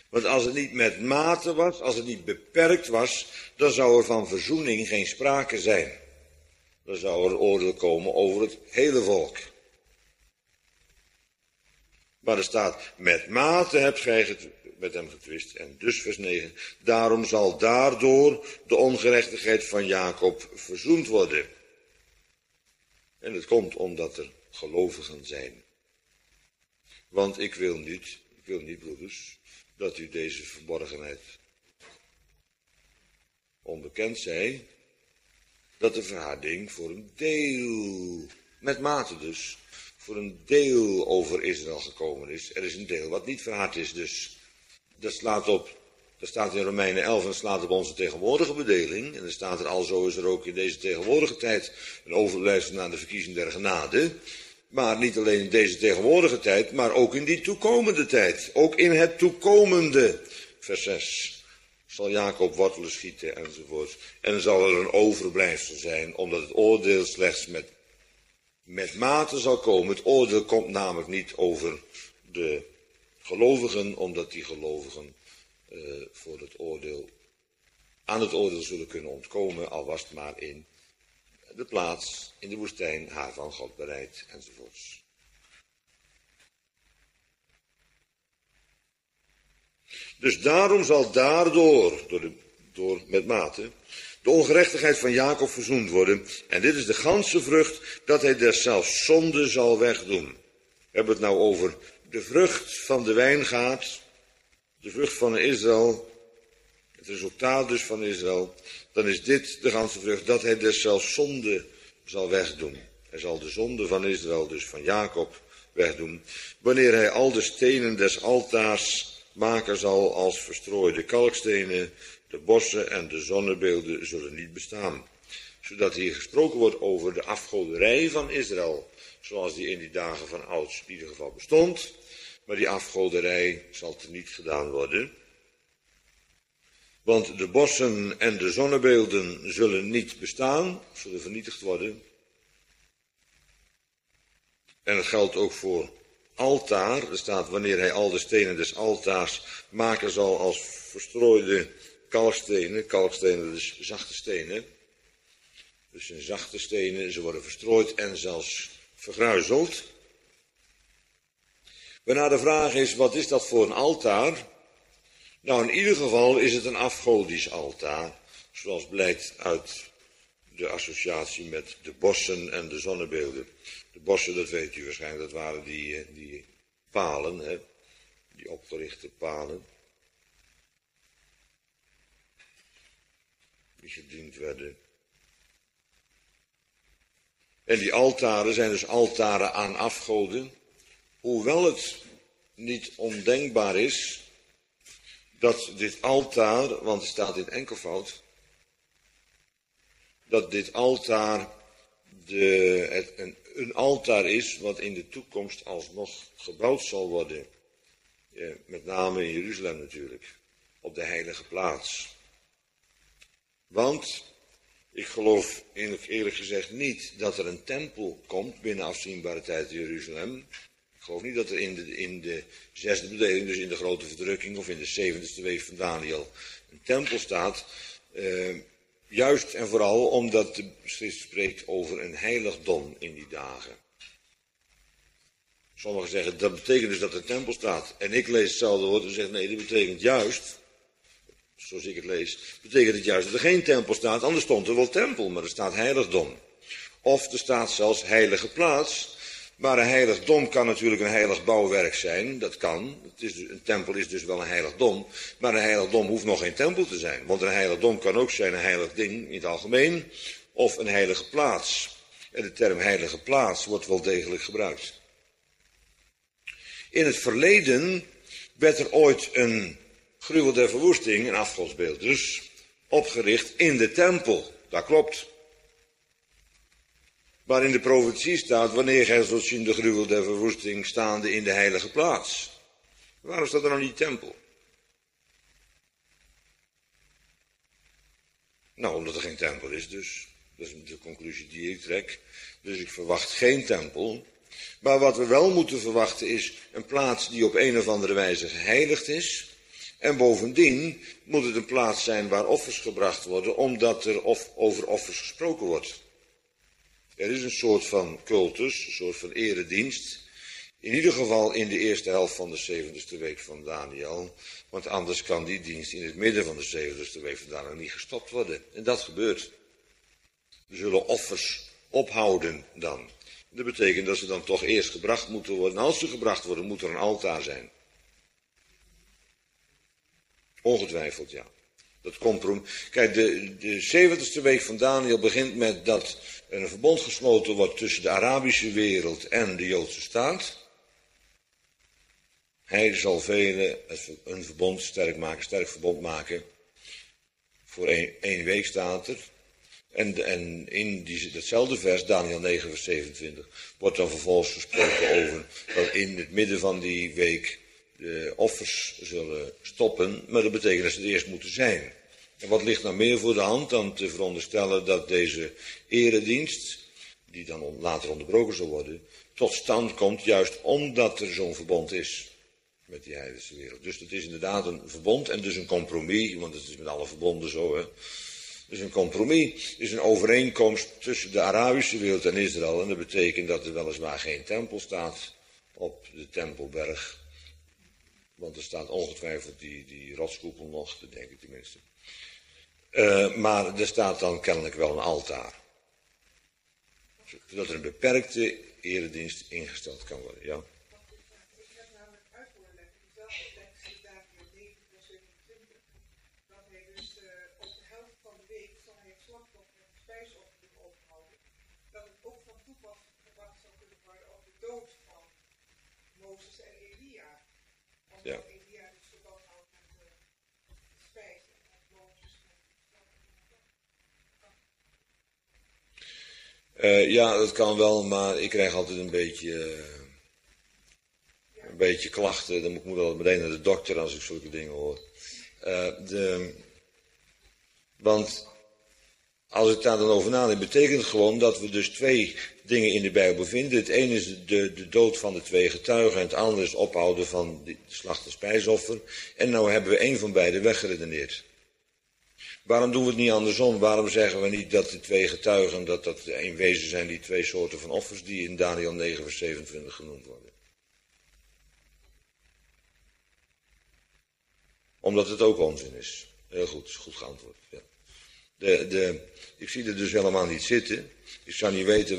Want als het niet met mate was, als het niet beperkt was, dan zou er van verzoening geen sprake zijn. Dan zou er oordeel komen over het hele volk. Maar er staat, met mate hebt gij met hem getwist. En dus vers 9, daarom zal daardoor de ongerechtigheid van Jacob verzoend worden. En het komt omdat er gelovigen zijn. Want ik wil niet, broeders, dat u deze verborgenheid onbekend zij, dat de verharding voor een deel, met mate dus, voor een deel over Israël gekomen is. Er is een deel wat niet verhard is, dus dat slaat op, dat staat in Romeinen 11 en slaat op onze tegenwoordige bedeling. En er staat er alzo is er ook in deze tegenwoordige tijd een overblijfsel naar de verkiezing der genade. Maar niet alleen in deze tegenwoordige tijd, maar ook in die toekomende tijd. Ook in het toekomende, vers 6, zal Jacob wortelen schieten enzovoort. En zal er een overblijfsel zijn, omdat het oordeel slechts met mate zal komen. Het oordeel komt namelijk niet over de gelovigen, omdat die gelovigen voor het oordeel, aan het oordeel zullen kunnen ontkomen, al was het maar in de plaats, in de woestijn, haar van God bereid, enzovoorts. Dus daarom zal daardoor, door met mate, de ongerechtigheid van Jacob verzoend worden. En dit is de ganse vrucht, dat hij deszelfs zonde zal wegdoen. We hebben het nou over de vrucht van de wijngaard, de vrucht van Israël, het resultaat dus van Israël. Dan is dit de ganse vrucht, dat hij deszelfs zonde zal wegdoen. Hij zal de zonde van Israël, dus van Jacob, wegdoen. Wanneer hij al de stenen des altaars maken zal als verstrooide kalkstenen, de bossen en de zonnebeelden zullen niet bestaan. Zodat hier gesproken wordt over de afgoderij van Israël, zoals die in die dagen van ouds in ieder geval bestond. Maar die afgoderij zal teniet gedaan worden. Want de bossen en de zonnebeelden zullen niet bestaan, zullen vernietigd worden. En het geldt ook voor altaar. Er staat, wanneer hij al de stenen des altaars maken zal als verstrooide kalkstenen. Kalkstenen, dus zachte stenen. Dus zijn zachte stenen, ze worden verstrooid en zelfs vergruizeld. Waarna de vraag is, wat is dat voor een altaar? Nou, in ieder geval is het een afgodisch altaar, zoals blijkt uit de associatie met de bossen en de zonnebeelden. De bossen, dat weet u waarschijnlijk, dat waren die palen, hè? Die opgerichte palen, die gediend werden. En die altaren zijn dus altaren aan afgoden, hoewel het niet ondenkbaar is dat dit altaar, want het staat in enkelvoud, dat dit altaar een altaar is wat in de toekomst alsnog gebouwd zal worden. Met name in Jeruzalem natuurlijk, op de heilige plaats. Want ik geloof eerlijk gezegd niet dat er een tempel komt binnen afzienbare tijd in Jeruzalem. Ik geloof niet dat er in de zesde bedeling, dus in de grote verdrukking of in de 70ste week van Daniel, een tempel staat. Juist en vooral omdat de schrift spreekt over een heiligdom in die dagen. Sommigen zeggen, dat betekent dus dat er een tempel staat. En ik lees hetzelfde woord en zeg, nee, dat betekent juist, zoals ik het lees, betekent het juist dat er geen tempel staat. Anders stond er wel tempel, maar er staat heiligdom. Of er staat zelfs heilige plaats. Maar een heiligdom kan natuurlijk een heilig bouwwerk zijn, dat kan. Een tempel is dus wel een heiligdom, maar een heiligdom hoeft nog geen tempel te zijn. Want een heiligdom kan ook zijn een heilig ding in het algemeen, of een heilige plaats. En de term heilige plaats wordt wel degelijk gebruikt. In het verleden werd er ooit een gruwel der verwoesting, een afgodsbeeld dus, opgericht in de tempel. Dat klopt. Maar in de profetie staat, wanneer gij zult zien de gruwel der verwoesting staande in de heilige plaats. Waarom staat er nou niet tempel? Nou, omdat er geen tempel is dus. Dat is de conclusie die ik trek. Dus ik verwacht geen tempel. Maar wat we wel moeten verwachten is een plaats die op een of andere wijze geheiligd is. En bovendien moet het een plaats zijn waar offers gebracht worden, omdat er over offers gesproken wordt. Er is een soort van cultus, een soort van eredienst. In ieder geval in de eerste helft van de 70ste week van Daniel. Want anders kan die dienst in het midden van de 70ste week van Daniel niet gestopt worden. En dat gebeurt. Er zullen offers ophouden dan. Dat betekent dat ze dan toch eerst gebracht moeten worden. En als ze gebracht worden, moet er een altaar zijn. Ongetwijfeld, ja. Dat Kijk, de 70ste week van Daniel begint met dat er een verbond gesloten wordt tussen de Arabische wereld en de Joodse staat. Hij zal velen een verbond sterk verbond maken. Voor één week staat er. En in datzelfde vers, Daniel 9 vers 27, wordt dan vervolgens gesproken over dat in het midden van die week de offers zullen stoppen, maar dat betekent dat ze er eerst moeten zijn. En wat ligt nou meer voor de hand dan te veronderstellen dat deze eredienst, die dan later onderbroken zal worden, tot stand komt juist omdat er zo'n verbond is met die heidense wereld. Dus het is inderdaad een verbond en dus een compromis, want het is met alle verbonden zo, hè. Dus een compromis is een overeenkomst tussen de Arabische wereld en Israël. En dat betekent dat er weliswaar geen tempel staat op de Tempelberg. Want er staat ongetwijfeld die rotskoepel nog, dat denk ik tenminste. Maar er staat dan kennelijk wel een altaar. Zodat er een beperkte eredienst ingesteld kan worden, ja. Ja. Ja, dat kan wel, maar ik krijg altijd een beetje klachten. Dan moet ik altijd meteen naar de dokter als ik zulke dingen hoor. Want als ik daar dan over nadenk, betekent het gewoon dat we dus twee dingen in de Bijbel vinden. Het ene is de dood van de twee getuigen en het andere is het ophouden van de slacht- en spijsoffer. En nou hebben we één van beide weggeredeneerd. Waarom doen we het niet andersom? Waarom zeggen we niet dat de twee getuigen, dat in wezen zijn die twee soorten van offers die in Daniel 9 vers 27 genoemd worden? Omdat het ook onzin is. Heel goed, goed geantwoord. Ja. Ik zie er dus helemaal niet zitten. Ik zou niet weten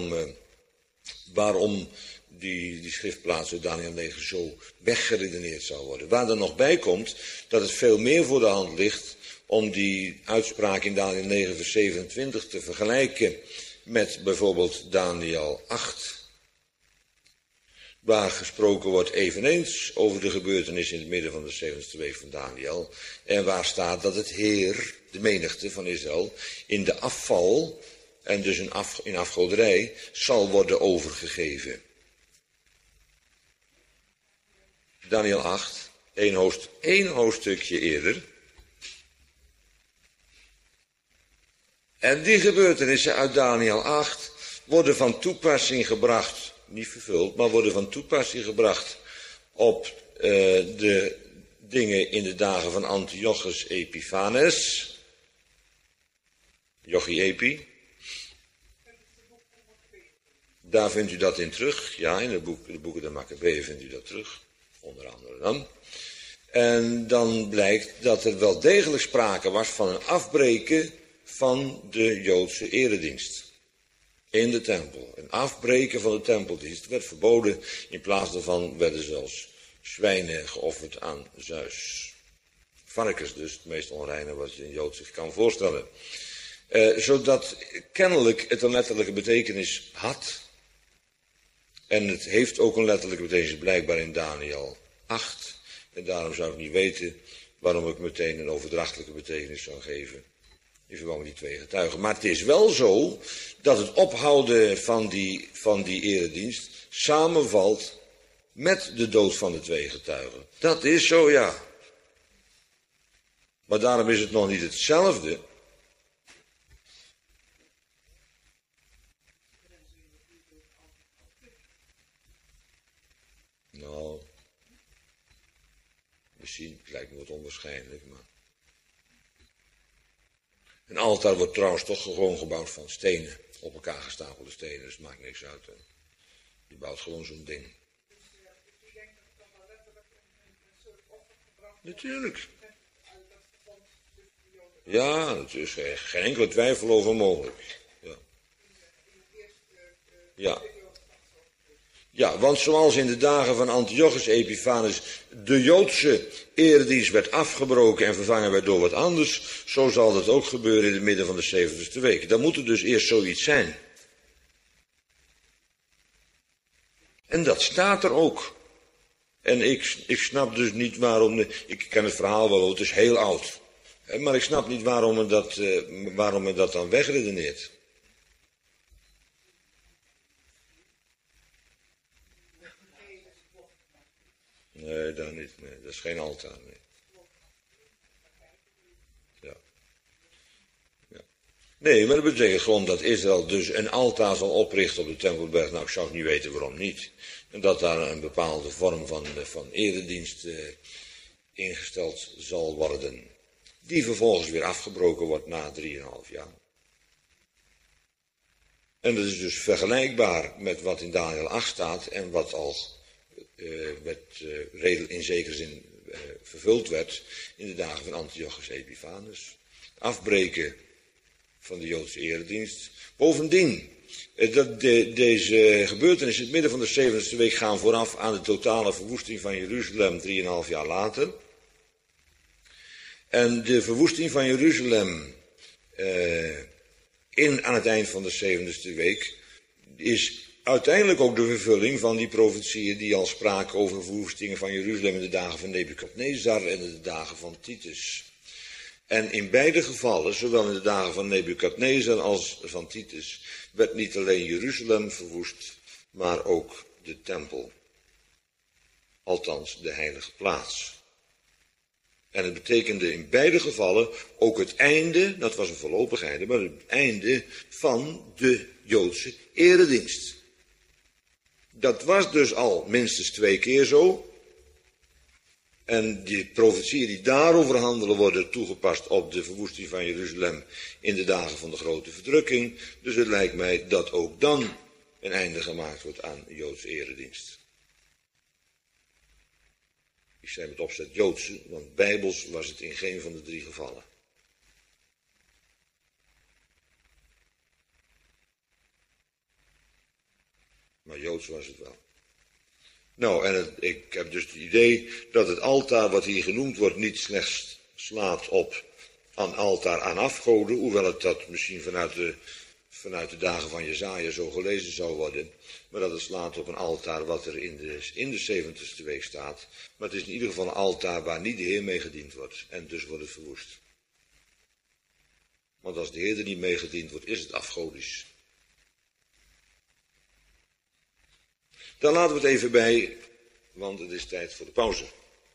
waarom die schriftplaats uit Daniel 9 zo weggeredeneerd zou worden. Waar er nog bij komt dat het veel meer voor de hand ligt om die uitspraak in Daniel 9 vers 27 te vergelijken met bijvoorbeeld Daniel 8. Waar gesproken wordt eveneens over de gebeurtenis in het midden van de 7e week van Daniel. En waar staat dat het Heer, de menigte van Israël, in de afval en dus in afgoderij zal worden overgegeven. Daniel 8, één hoofdstukje eerder. En die gebeurtenissen uit Daniel 8 worden van toepassing gebracht, niet vervuld, maar worden van toepassing gebracht op de dingen in de dagen van Antiochus Epiphanes. Jochie Epi. Daar vindt u dat in terug. Ja, in de boeken der Maccabeeën vindt u dat terug. Onder andere dan. En dan blijkt dat er wel degelijk sprake was van een afbreken van de Joodse eredienst. In de tempel. Een afbreken van de tempeldienst werd verboden. In plaats daarvan werden zelfs zwijnen geofferd aan Zeus. Varkens dus, het meest onreine wat je een Jood zich kan voorstellen. Zodat kennelijk het een letterlijke betekenis had. En het heeft ook een letterlijke betekenis blijkbaar in Daniel 8. En daarom zou ik niet weten waarom ik meteen een overdrachtelijke betekenis zou geven. In verband met die twee getuigen. Maar het is wel zo dat het ophouden van die eredienst samenvalt met de dood van de twee getuigen. Dat is zo, ja. Maar daarom is het nog niet hetzelfde. Misschien, het lijkt me wat onwaarschijnlijk, maar... Een altaar wordt trouwens toch gewoon gebouwd van stenen. Op elkaar gestapelde stenen, dus het maakt niks uit. Je bouwt gewoon zo'n ding. Natuurlijk. Ja, er is geen enkele twijfel over mogelijk. Ja. Ja. Ja, want zoals in de dagen van Antiochus Epiphanes de Joodse eredienst werd afgebroken en vervangen werd door wat anders, zo zal dat ook gebeuren in het midden van de 70ste week. Dan moet er dus eerst zoiets zijn. En dat staat er ook. En ik snap dus niet waarom, ik ken het verhaal wel, het is heel oud. Maar ik snap niet waarom men dat dan wegredeneert. Nee, daar niet. Nee, dat is geen altaar. Nee. Ja. Ja. Nee, maar dat betekent gewoon dat Israël dus een altaar zal oprichten op de Tempelberg. Nou, ik zou het niet weten waarom niet. En dat daar een bepaalde vorm van eredienst ingesteld zal worden. Die vervolgens weer afgebroken wordt na 3,5 jaar. En dat is dus vergelijkbaar met wat in Daniel 8 staat en wat al in zekere zin vervuld werd in de dagen van Antiochus Epiphanes. Afbreken van de Joodse eredienst. Bovendien, deze gebeurtenissen in het midden van de 70ste week gaan vooraf aan de totale verwoesting van Jeruzalem 3,5 jaar later. En de verwoesting van Jeruzalem aan het eind van de 70ste week is uiteindelijk ook de vervulling van die profetieën die al spraken over verwoestingen van Jeruzalem in de dagen van Nebukadnezar en in de dagen van Titus. En in beide gevallen, zowel in de dagen van Nebukadnezar als van Titus, werd niet alleen Jeruzalem verwoest, maar ook de tempel. Althans, de heilige plaats. En het betekende in beide gevallen ook het einde, dat was een voorlopig einde, maar het einde van de Joodse eredienst. Dat was dus al minstens 2 keer zo. En die profetieën die daarover handelen worden toegepast op de verwoesting van Jeruzalem in de dagen van de grote verdrukking. Dus het lijkt mij dat ook dan een einde gemaakt wordt aan de Joodse eredienst. Ik zei met opzet Joodse, want bijbels was het in geen van de 3 gevallen. Maar Joods was het wel. Nou, en ik heb dus het idee dat het altaar wat hier genoemd wordt niet slechts slaat op een altaar aan afgoden, hoewel het dat misschien vanuit de dagen van Jesaja zo gelezen zou worden, maar dat het slaat op een altaar wat er in de 70ste week staat. Maar het is in ieder geval een altaar waar niet de Heer mee gediend wordt en dus wordt het verwoest. Want als de Heer er niet mee gediend wordt, is het afgodisch. Dan laten we het even bij, want het is tijd voor de pauze.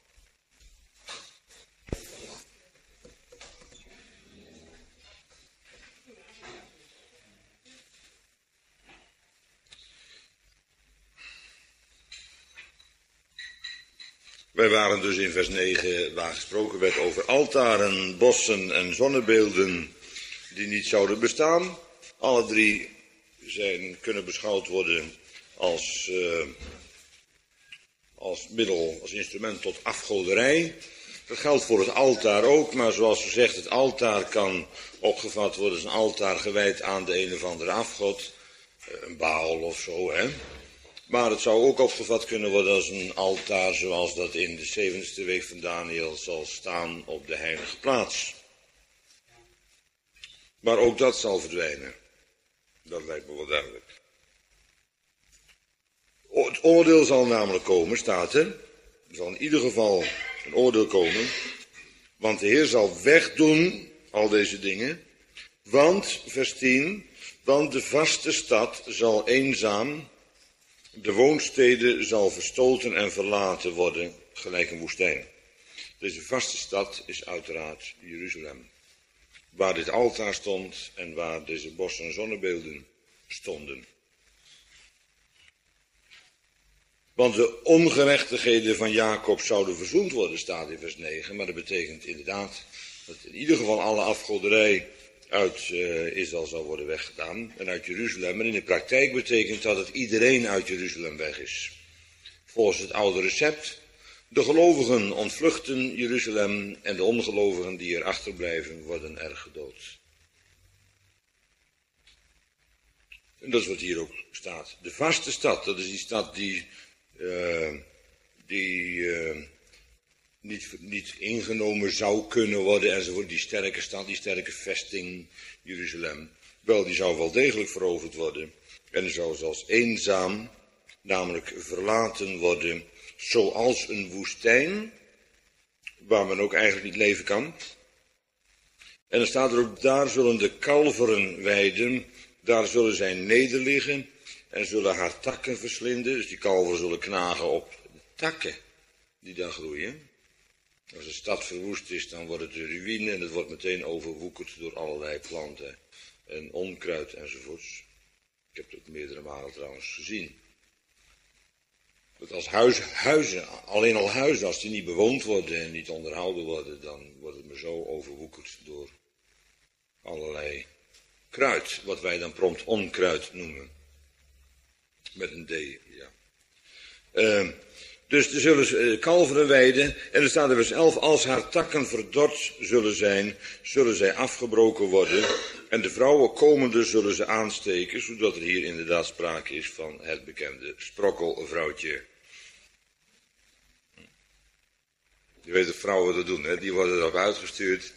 Wij waren dus in vers 9 waar gesproken werd over altaren, bossen en zonnebeelden die niet zouden bestaan. Alle 3 kunnen beschouwd worden als middel, als instrument tot afgoderij. Dat geldt voor het altaar ook, maar zoals gezegd, het altaar kan opgevat worden als een altaar gewijd aan de een of andere afgod, een Baal of zo, hè. Maar het zou ook opgevat kunnen worden als een altaar zoals dat in de 7e week van Daniel zal staan op de heilige plaats. Maar ook dat zal verdwijnen. Dat lijkt me wel duidelijk. Het oordeel zal namelijk komen, staat er. Er zal in ieder geval een oordeel komen. Want de Heer zal wegdoen al deze dingen. Want, vers 10, want de vaste stad zal eenzaam, de woonstede zal verstoten en verlaten worden, gelijk een woestijn. Deze vaste stad is uiteraard Jeruzalem. Waar dit altaar stond en waar deze bossen en zonnebeelden stonden. Want de ongerechtigheden van Jacob zouden verzoend worden, staat in vers 9. Maar dat betekent inderdaad dat in ieder geval alle afgoderij uit Israël zal worden weggedaan en uit Jeruzalem. En in de praktijk betekent dat het iedereen uit Jeruzalem weg is. Volgens het oude recept, de gelovigen ontvluchten Jeruzalem en de ongelovigen die er achterblijven worden er gedood. En dat is wat hier ook staat. De vaste stad, dat is die stad die niet ingenomen zou kunnen worden enzovoort. Die sterke stad, die sterke vesting Jeruzalem. Wel, die zou wel degelijk veroverd worden. En die zou zelfs eenzaam, namelijk verlaten worden, zoals een woestijn, waar men ook eigenlijk niet leven kan. En dan staat er ook, daar zullen de kalveren weiden, daar zullen zij nederliggen en zullen haar takken verslinden. Dus die kalveren zullen knagen op de takken die daar groeien. Als de stad verwoest is, dan wordt het een ruïne en het wordt meteen overwoekerd door allerlei planten en onkruid enzovoorts. Ik heb het meerdere malen trouwens gezien. Dat als huizen, alleen al huizen, als die niet bewoond worden en niet onderhouden worden, dan wordt het maar zo overwoekerd door allerlei kruid, wat wij dan prompt onkruid noemen. Met een D, ja. Dus er zullen kalveren weiden, en er staat in vers 11, als haar takken verdord zullen zijn, zullen zij afgebroken worden, en de vrouwen komende zullen ze aansteken, zodat er hier inderdaad sprake is van het bekende sprokkelvrouwtje. Je weet dat vrouwen dat doen, hè? Die worden erop uitgestuurd.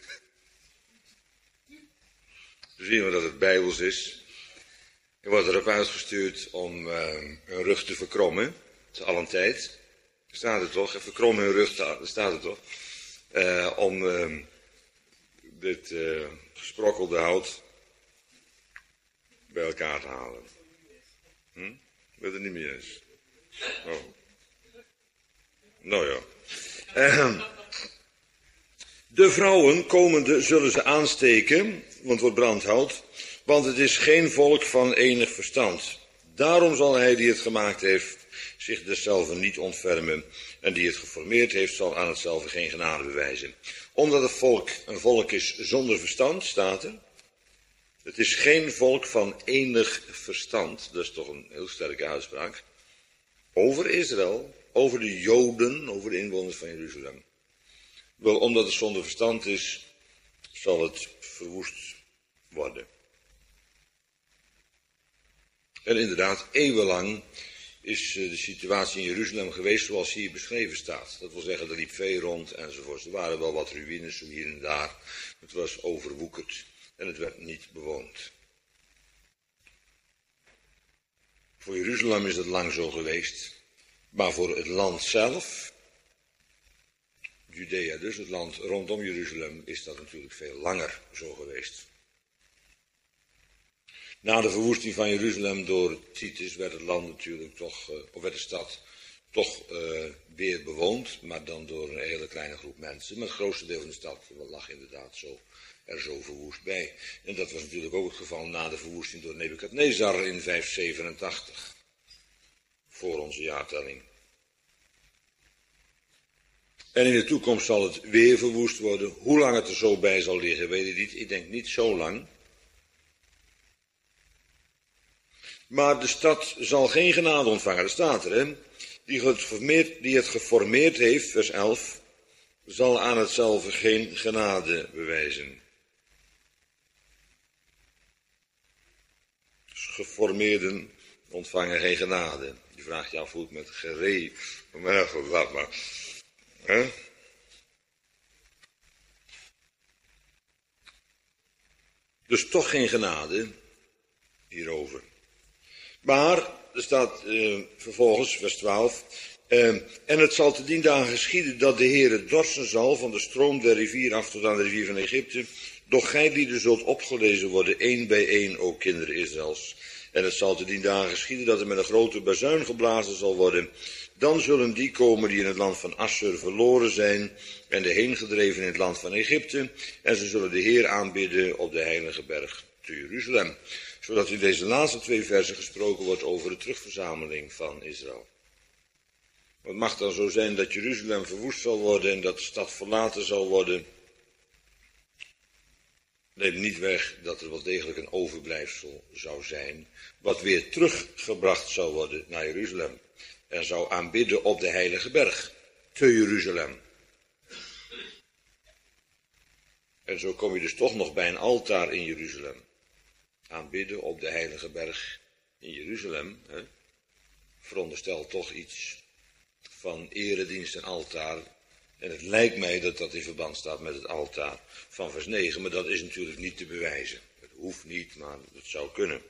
Dan zien we dat het bijbels is. Je wordt erop uitgestuurd om hun rug te verkrommen, te allen tijd. Staat er toch? Verkrom hun rug, staat er toch? Om dit gesprokkelde hout bij elkaar te halen. Ik weet het niet meer eens. Oh. Nou ja. De vrouwen komende zullen ze aansteken, want het wordt brandhout, want het is geen volk van enig verstand. Daarom zal hij die het gemaakt heeft zich deszelfde niet ontfermen, en die het geformeerd heeft zal aan hetzelfde geen genade bewijzen. Omdat het volk een volk is zonder verstand, staat er. Het is geen volk van enig verstand, dat is toch een heel sterke uitspraak, over Israël, over de Joden, over de inwoners van Jeruzalem. Wel, omdat het zonder verstand is, zal het verwoest worden. En inderdaad, eeuwenlang is de situatie in Jeruzalem geweest zoals hier beschreven staat. Dat wil zeggen, er liep vee rond enzovoort. Er waren wel wat ruïnes hier en daar. Het was overwoekerd en het werd niet bewoond. Voor Jeruzalem is het lang zo geweest. Maar voor het land zelf, Judea dus, het land rondom Jeruzalem, is dat natuurlijk veel langer zo geweest. Na de verwoesting van Jeruzalem door Titus werd het land natuurlijk toch, of werd de stad toch weer bewoond, maar dan door een hele kleine groep mensen. Maar het grootste deel van de stad lag inderdaad er zo verwoest bij. En dat was natuurlijk ook het geval na de verwoesting door Nebukadnezar in 587, voor onze jaartelling. En in de toekomst zal het weer verwoest worden. Hoe lang het er zo bij zal liggen, weet ik niet. Ik denk niet zo lang. Maar de stad zal geen genade ontvangen. Dat staat er, hè. Die het geformeerd heeft, vers 11, zal aan hetzelfde geen genade bewijzen. Dus geformeerden ontvangen geen genade. Je vraagt je af hoe het met maar goed, laat maar. Dus toch geen genade hierover. Maar, er staat vervolgens, vers 12, en het zal te dien dagen geschieden dat de Heere dorsen zal van de stroom der rivier af tot aan de rivier van Egypte, doch gij lieden zult opgelezen worden, één bij één, o kinderen Israëls. En het zal te dien dagen geschieden dat er met een grote bazuin geblazen zal worden. Dan zullen die komen die in het land van Assur verloren zijn en de heengedreven in het land van Egypte. En ze zullen de Heer aanbidden op de heilige berg te Jeruzalem. Zodat in deze laatste 2 versen gesproken wordt over de terugverzameling van Israël. Het mag dan zo zijn dat Jeruzalem verwoest zal worden en dat de stad verlaten zal worden. Neem niet weg dat er wel degelijk een overblijfsel zou zijn, wat weer teruggebracht zou worden naar Jeruzalem. En zou aanbidden op de heilige berg, te Jeruzalem. En zo kom je dus toch nog bij een altaar in Jeruzalem. Aanbidden op de heilige berg in Jeruzalem, hè? Veronderstelt toch iets van eredienst en altaar. En het lijkt mij dat dat in verband staat met het altaar van vers 9, maar dat is natuurlijk niet te bewijzen. Het hoeft niet, maar het zou kunnen.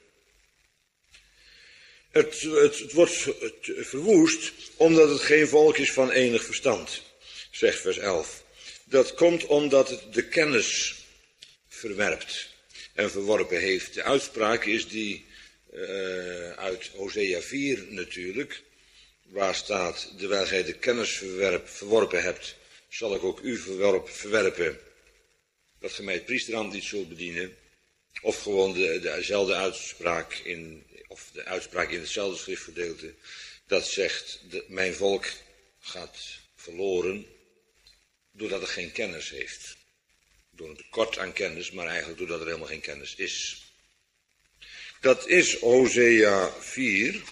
Het wordt verwoest omdat het geen volk is van enig verstand, zegt vers 11. Dat komt omdat het de kennis verwerpt en verworpen heeft. De uitspraak is die uit Hosea 4 natuurlijk, waar staat, terwijl gij de kennis verworpen hebt, zal ik ook u verwerpen, dat gij mij het priesterambt niet zult bedienen. Of gewoon dezelfde uitspraak of de uitspraak in hetzelfde schriftgedeelte, dat zegt, mijn volk gaat verloren, doordat het geen kennis heeft. Door een tekort aan kennis, maar eigenlijk doordat er helemaal geen kennis is. Dat is Hosea 4.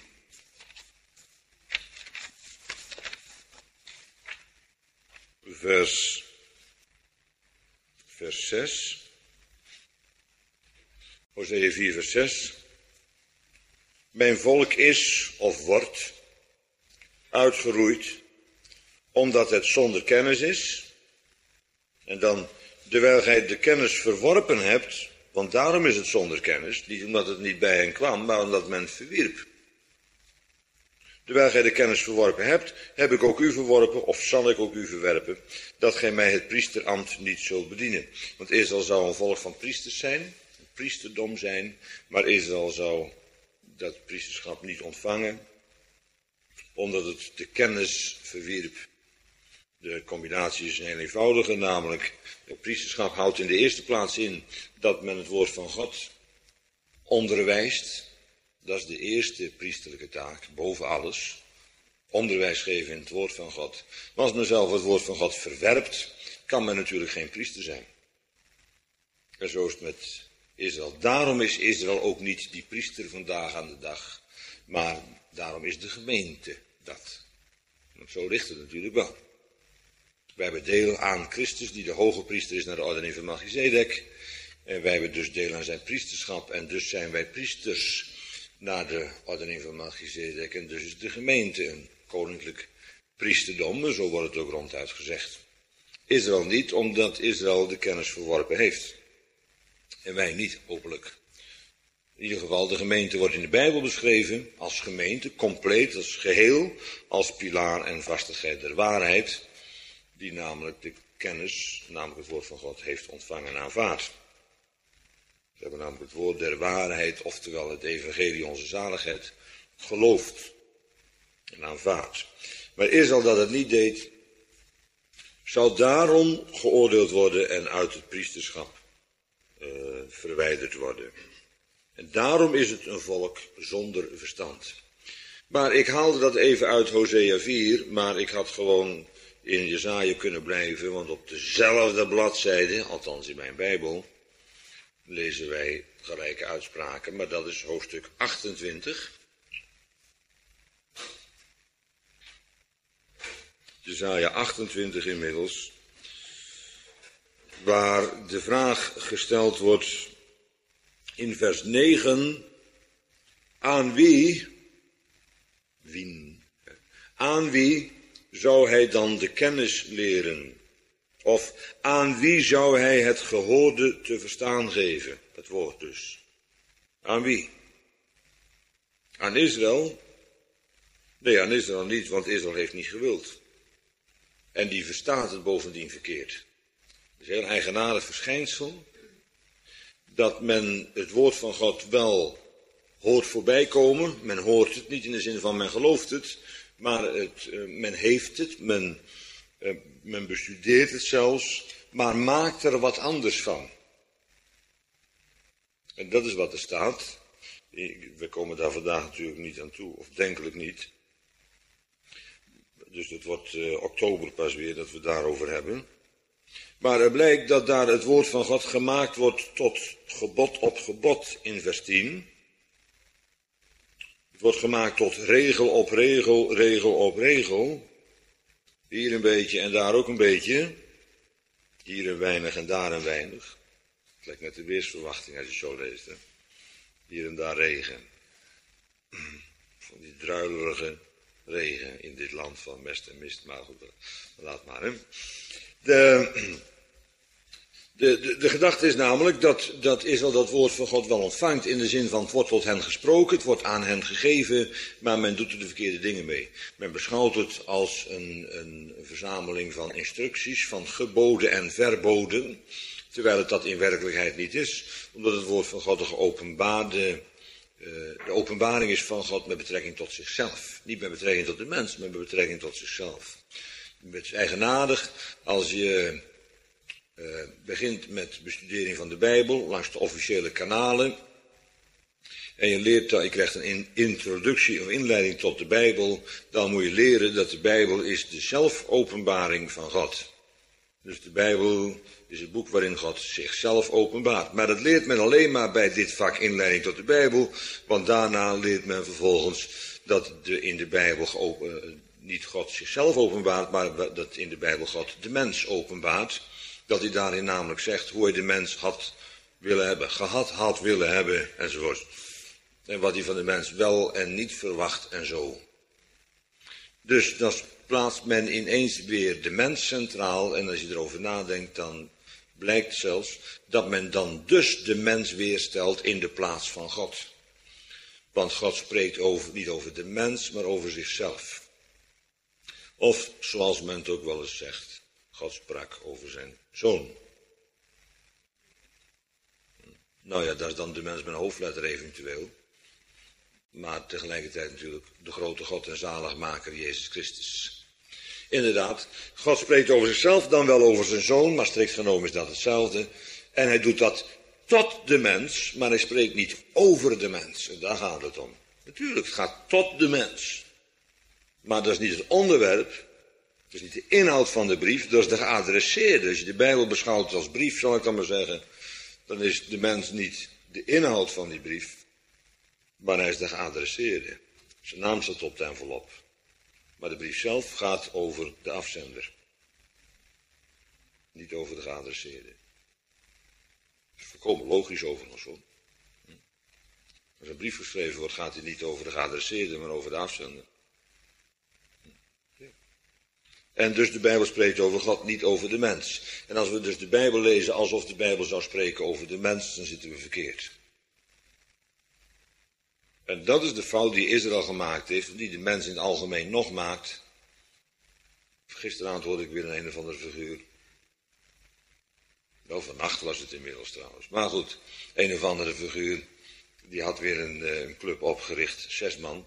Vers 6. Hosea 4 vers 6. Mijn volk is of wordt uitgeroeid omdat het zonder kennis is. En dan, terwijl gij de kennis verworpen hebt, want daarom is het zonder kennis, niet omdat het niet bij hen kwam, maar omdat men verwierp. Terwijl gij de kennis verworpen hebt, heb ik ook u verworpen, of zal ik ook u verwerpen, dat gij mij het priesterambt niet zult bedienen. Want Israël zou een volk van priesters zijn, een priesterdom zijn, maar Israël zou dat priesterschap niet ontvangen, omdat het de kennis verwierp. De combinatie is een heel eenvoudige, namelijk het priesterschap houdt in de eerste plaats in dat men het woord van God onderwijst. Dat is de eerste priesterlijke taak, boven alles. Onderwijs geven in het woord van God. Maar als men zelf het woord van God verwerpt, kan men natuurlijk geen priester zijn. En zo is het met Israël. Daarom is Israël ook niet die priester vandaag aan de dag. Maar daarom is de gemeente dat. Want zo ligt het natuurlijk wel. Wij hebben deel aan Christus, die de hoge priester is naar de ordening van Melchizedek. En wij hebben dus deel aan zijn priesterschap. En dus zijn wij priesters naar de ordening van Melchizedek. En dus is de gemeente een koninklijk priesterdom. En zo wordt het ook ronduit gezegd. Israël niet, omdat Israël de kennis verworpen heeft. En wij niet, hopelijk. In ieder geval, de gemeente wordt in de Bijbel beschreven als gemeente, compleet, als geheel, als pilaar en vastigheid der waarheid, die namelijk de kennis, namelijk het woord van God, heeft ontvangen en aanvaard. We hebben namelijk het woord der waarheid, oftewel het evangelie onze zaligheid, geloofd en aanvaard. Maar Israël dat het niet deed, zou daarom geoordeeld worden en uit het priesterschap verwijderd worden. En daarom is het een volk zonder verstand. Maar ik haalde dat even uit Hosea 4, maar ik had gewoon in Jesaja kunnen blijven, want op dezelfde bladzijde, althans in mijn Bijbel, lezen wij gelijke uitspraken, maar dat is hoofdstuk 28. Jesaja 28 inmiddels, waar de vraag gesteld wordt in vers 9, aan wie zou hij dan de kennis leren? Of aan wie zou hij het gehoorde te verstaan geven? Het woord dus. Aan wie? Aan Israël? Nee, aan Israël niet, want Israël heeft niet gewild. En die verstaat het bovendien verkeerd. Het is een heel eigenaardig verschijnsel dat men het woord van God wel hoort voorbij komen. Men hoort het niet in de zin van men gelooft het, maar men heeft het, men bestudeert het zelfs, maar maakt er wat anders van. En dat is wat er staat. We komen daar vandaag natuurlijk niet aan toe, of denkelijk niet. Dus het wordt oktober pas weer dat we het daarover hebben. Maar er blijkt dat daar het woord van God gemaakt wordt tot gebod op gebod in vers 10. Het wordt gemaakt tot regel op regel, regel op regel. Hier een beetje en daar ook een beetje. Hier een weinig en daar een weinig. Het lijkt net de weersverwachting als je het zo leest. Hè? Hier en daar regen. Van die druilerige regen in dit land van mest en mist. Maar goed, laat maar. Hè? De gedachte is namelijk dat Israël dat woord van God wel ontvangt in de zin van het wordt tot hen gesproken, het wordt aan hen gegeven, maar men doet er de verkeerde dingen mee. Men beschouwt het als een verzameling van instructies, van geboden en verboden, terwijl het dat in werkelijkheid niet is, omdat het woord van God de openbaring is van God met betrekking tot zichzelf. Niet met betrekking tot de mens, maar met betrekking tot zichzelf. Het is eigenaardig als je begint met bestudering van de Bijbel langs de officiële kanalen. En je leert dat, je krijgt een introductie of inleiding tot de Bijbel. Dan moet je leren dat de Bijbel is de zelfopenbaring van God. Dus de Bijbel is het boek waarin God zichzelf openbaart. Maar dat leert men alleen maar bij dit vak inleiding tot de Bijbel. Want daarna leert men vervolgens dat in de Bijbel niet God zichzelf openbaart, maar dat in de Bijbel God de mens openbaart. Dat hij daarin namelijk zegt hoe hij de mens had willen hebben, gehad had willen hebben, enzovoort. En wat hij van de mens wel en niet verwacht en zo. Dus dan plaatst men ineens weer de mens centraal. En als je erover nadenkt, dan blijkt zelfs dat men dan dus de mens weerstelt in de plaats van God. Want God spreekt niet over de mens, maar over zichzelf. Of, zoals men het ook wel eens zegt, God sprak over zijn zoon. Nou ja, dat is dan de mens met een hoofdletter eventueel. Maar tegelijkertijd natuurlijk de grote God en zaligmaker Jezus Christus. Inderdaad, God spreekt over zichzelf, dan wel over zijn zoon, maar strikt genomen is dat hetzelfde. En hij doet dat tot de mens, maar hij spreekt niet over de mens. En daar gaat het om. Natuurlijk, het gaat tot de mens. Maar dat is niet het onderwerp, dat is niet de inhoud van de brief, dat is de geadresseerde. Als je de Bijbel beschouwt als brief, zal ik dan maar zeggen, dan is de mens niet de inhoud van die brief, maar hij is de geadresseerde. Zijn naam staat op de envelop. Maar de brief zelf gaat over de afzender. Niet over de geadresseerde. Dat is volkomen logisch overigens hoor. Als een brief geschreven wordt, gaat hij niet over de geadresseerde, maar over de afzender. En dus de Bijbel spreekt over God, niet over de mens. En als we dus de Bijbel lezen alsof de Bijbel zou spreken over de mens, dan zitten we verkeerd. En dat is de fout die Israël gemaakt heeft, die de mens in het algemeen nog maakt. Gisteravond hoorde ik weer een of andere figuur. Wel, vannacht was het inmiddels trouwens. Maar goed, een of andere figuur, die had weer een club opgericht, 6 man.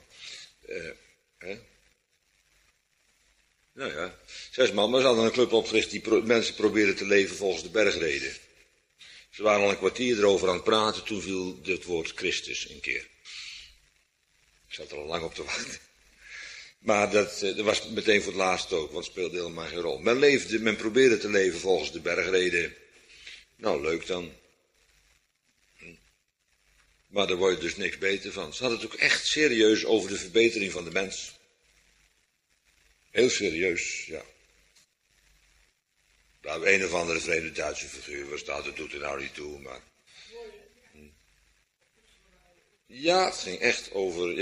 Nou ja, 6 man, maar ze hadden een club opgericht die mensen probeerden te leven volgens de bergreden. Ze waren al een kwartier erover aan het praten, toen viel het woord Christus een keer. Ik zat er al lang op te wachten. Maar dat was meteen voor het laatst ook, want het speelde helemaal geen rol. Men probeerde te leven volgens de bergreden. Nou, leuk dan. Maar daar word je dus niks beter van. Ze hadden het ook echt serieus over de verbetering van de mens. Heel serieus, ja. Nou, een of andere vreemde Duitse figuur was dat doet er nou niet toe, maar... Ja, het ging echt over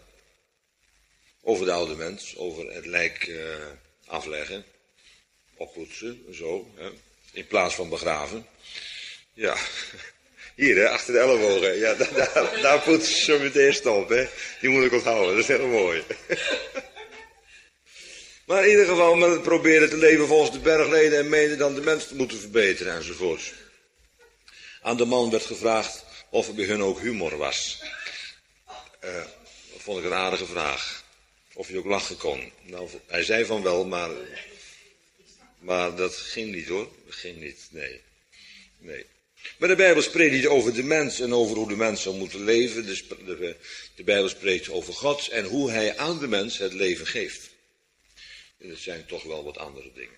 de oude mens, over het lijk afleggen, oppoetsen, zo, hè, in plaats van begraven. Ja, hier hè, achter de ellebogen, ja, daar poetsen ze met eerst op, hè. Die moet ik onthouden, dat is heel mooi. Maar in ieder geval, men probeerde te leven volgens de bergleden en meende dan de mens te moeten verbeteren enzovoorts. Aan de man werd gevraagd of er bij hun ook humor was. Dat vond ik een aardige vraag. Of je ook lachen kon. Nou, hij zei van wel, maar dat ging niet hoor. Dat ging niet, nee. Maar de Bijbel spreekt niet over de mens en over hoe de mens zou moeten leven. De Bijbel spreekt over God en hoe hij aan de mens het leven geeft. En het zijn toch wel wat andere dingen.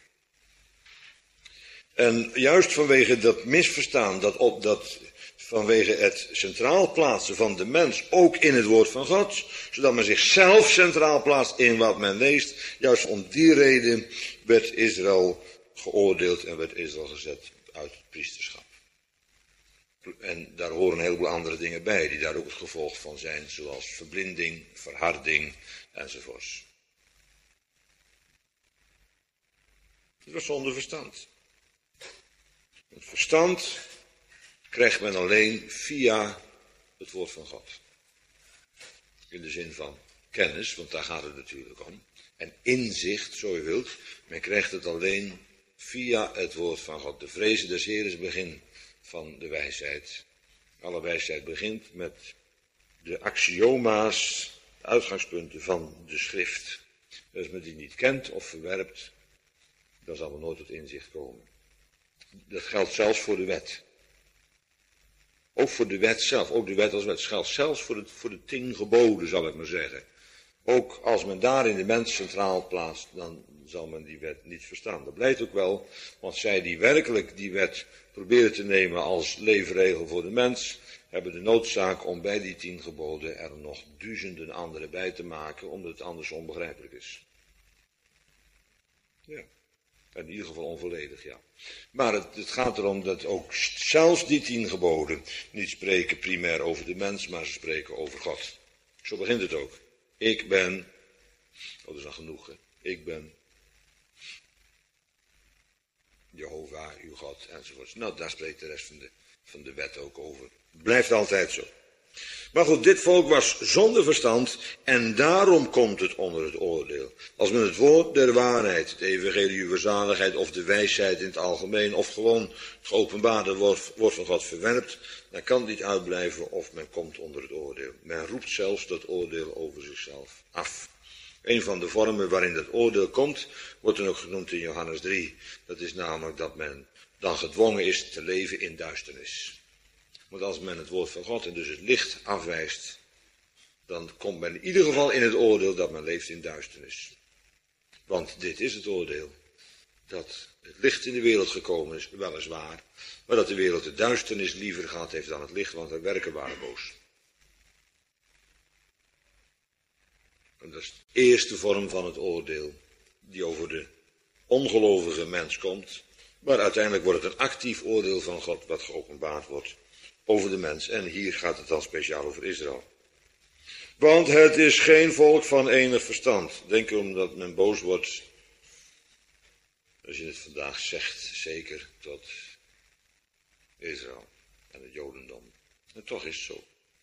En juist vanwege dat misverstaan, dat vanwege het centraal plaatsen van de mens ook in het woord van God, zodat men zichzelf centraal plaatst in wat men leest, juist om die reden werd Israël geoordeeld en werd Israël gezet uit het priesterschap. En daar horen een heleboel andere dingen bij, die daar ook het gevolg van zijn, zoals verblinding, verharding enzovoorts. Het was zonder verstand. Het verstand krijgt men alleen via het woord van God. In de zin van kennis, want daar gaat het natuurlijk om. En inzicht, zo je wilt. Men krijgt het alleen via het woord van God. De vrezen des Heeren is het begin van de wijsheid. Alle wijsheid begint met de axioma's, de uitgangspunten van de schrift. Als men die niet kent of verwerpt, dan zal er nooit tot inzicht komen. Dat geldt zelfs voor de wet. Ook voor de wet zelf, ook de wet als wet geldt zelfs voor de 10 geboden, zal ik maar zeggen. Ook als men daarin de mens centraal plaatst, dan zal men die wet niet verstaan. Dat blijkt ook wel, want zij die werkelijk die wet proberen te nemen als leefregel voor de mens, hebben de noodzaak om bij die 10 geboden er nog duizenden andere bij te maken, omdat het anders onbegrijpelijk is. Ja. In ieder geval onvolledig, ja. Maar het gaat erom dat ook zelfs die 10 geboden niet spreken primair over de mens, maar ze spreken over God. Zo begint het ook. Ik ben, dat is al genoeg, hè? Ik ben Jehovah, uw God, enzovoort. Nou, daar spreekt de rest van de wet ook over. Blijft altijd zo. Maar goed, dit volk was zonder verstand en daarom komt het onder het oordeel. Als men het woord der waarheid, het evangelie uw zaligheid of de wijsheid in het algemeen of gewoon het geopenbaarde woord van God verwerpt, dan kan het niet uitblijven of men komt onder het oordeel. Men roept zelfs dat oordeel over zichzelf af. Een van de vormen waarin dat oordeel komt, wordt dan ook genoemd in Johannes 3. Dat is namelijk dat men dan gedwongen is te leven in duisternis. Want als men het woord van God en dus het licht afwijst, dan komt men in ieder geval in het oordeel dat men leeft in duisternis. Want dit is het oordeel, dat het licht in de wereld gekomen is, weliswaar, maar dat de wereld de duisternis liever gehad heeft dan het licht, want de werken waren boos. En dat is de eerste vorm van het oordeel, die over de ongelovige mens komt, maar uiteindelijk wordt het een actief oordeel van God, wat geopenbaard wordt over de mens. En hier gaat het dan speciaal over Israël. Want het is geen volk van enig verstand. Denk erom dat men boos wordt, als je het vandaag zegt, zeker tot Israël en het Jodendom. En toch is het zo.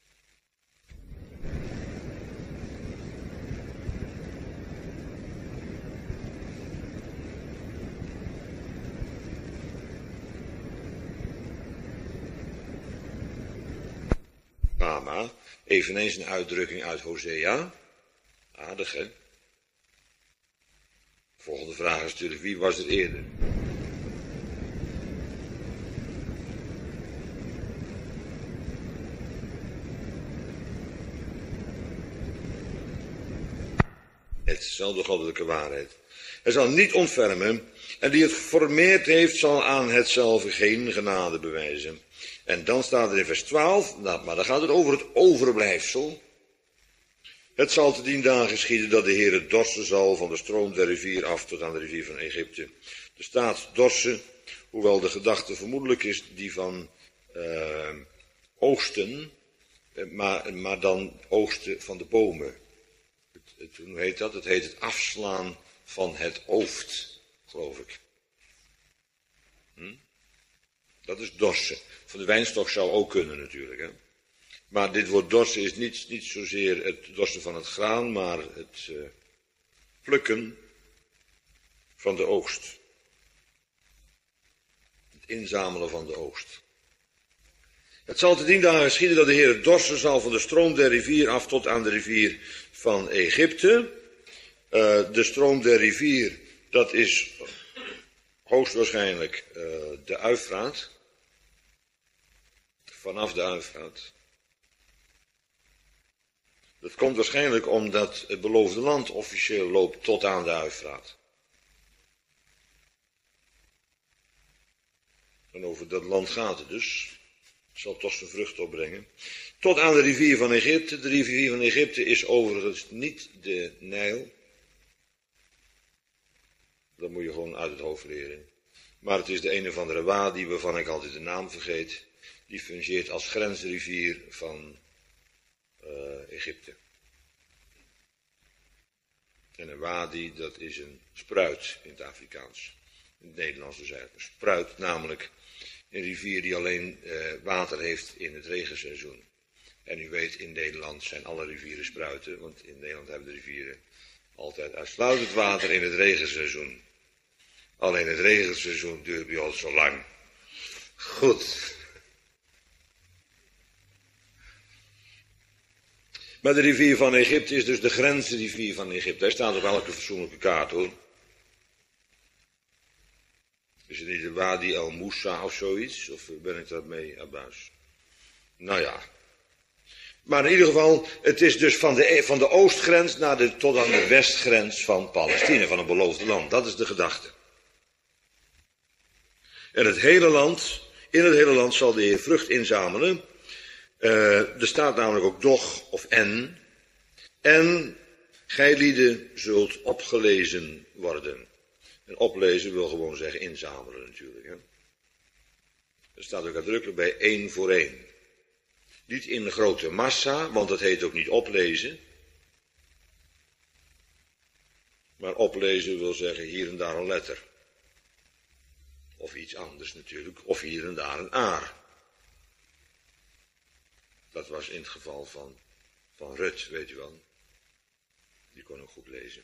Eveneens een uitdrukking uit Hosea. Aardig, hè? Volgende vraag is natuurlijk, wie was het eerder? Hetzelfde goddelijke waarheid. Hij zal niet ontfermen, en die het vermeerd heeft, zal aan hetzelfde geen genade bewijzen. En dan staat er in vers 12, maar dan gaat het over het overblijfsel. Het zal te 10 dagen geschieden dat de Heer het dorsen zal van de stroom der rivier af tot aan de rivier van Egypte. Er staat dorsen, hoewel de gedachte vermoedelijk is die van oogsten, maar dan oogsten van de bomen. Hoe heet dat? Het heet het afslaan van het ooft, geloof ik. Dat is dorsen. Van de wijnstok zou ook kunnen natuurlijk. Hè? Maar dit woord dorsen is niet zozeer het dorsen van het graan, maar het plukken van de oogst. Het inzamelen van de oogst. Het zal te 10 dagen geschieden dat de Heer het dorsen zal van de stroom der rivier af tot aan de rivier van Egypte. De stroom der rivier, dat is hoogstwaarschijnlijk de Uifraat. Vanaf de Uifraat. Dat komt waarschijnlijk omdat het beloofde land officieel loopt tot aan de Uifraat. En over dat land gaat het dus. Het zal toch zijn vrucht opbrengen. Tot aan de rivier van Egypte. De rivier van Egypte is overigens niet de Nijl. Dat moet je gewoon uit het hoofd leren. Maar het is de een of andere wadi waarvan ik altijd de naam vergeet. Die fungeert als grensrivier van Egypte. En een wadi, dat is een spruit in het Afrikaans. In het Nederlands dus eigenlijk. Een spruit, namelijk een rivier die alleen water heeft in het regenseizoen. En u weet, in Nederland zijn alle rivieren spruiten, want in Nederland hebben de rivieren altijd uitsluitend water in het regenseizoen. Alleen het regenseizoen duurt bij ons zo lang. Goed. Maar de rivier van Egypte is dus de grensrivier van Egypte. Hij staat op elke fatsoenlijke kaart, hoor. Is het niet de Wadi El Moussa of zoiets? Of ben ik daarmee abuis? Nou ja. Maar in ieder geval, het is dus van de oostgrens tot aan de westgrens van Palestina, van het beloofde land. Dat is de gedachte. En in het hele land zal de Heer vrucht inzamelen. Er staat namelijk ook doch of en. En gijlieden zult opgelezen worden. En oplezen wil gewoon zeggen inzamelen natuurlijk. Hè? Er staat ook uitdrukkelijk bij 1 voor 1. Niet in de grote massa, want dat heet ook niet oplezen. Maar oplezen wil zeggen hier en daar een letter. Of iets anders natuurlijk, of hier en daar een aar. Dat was in het geval van Rut, weet u wel. Die kon ook goed lezen.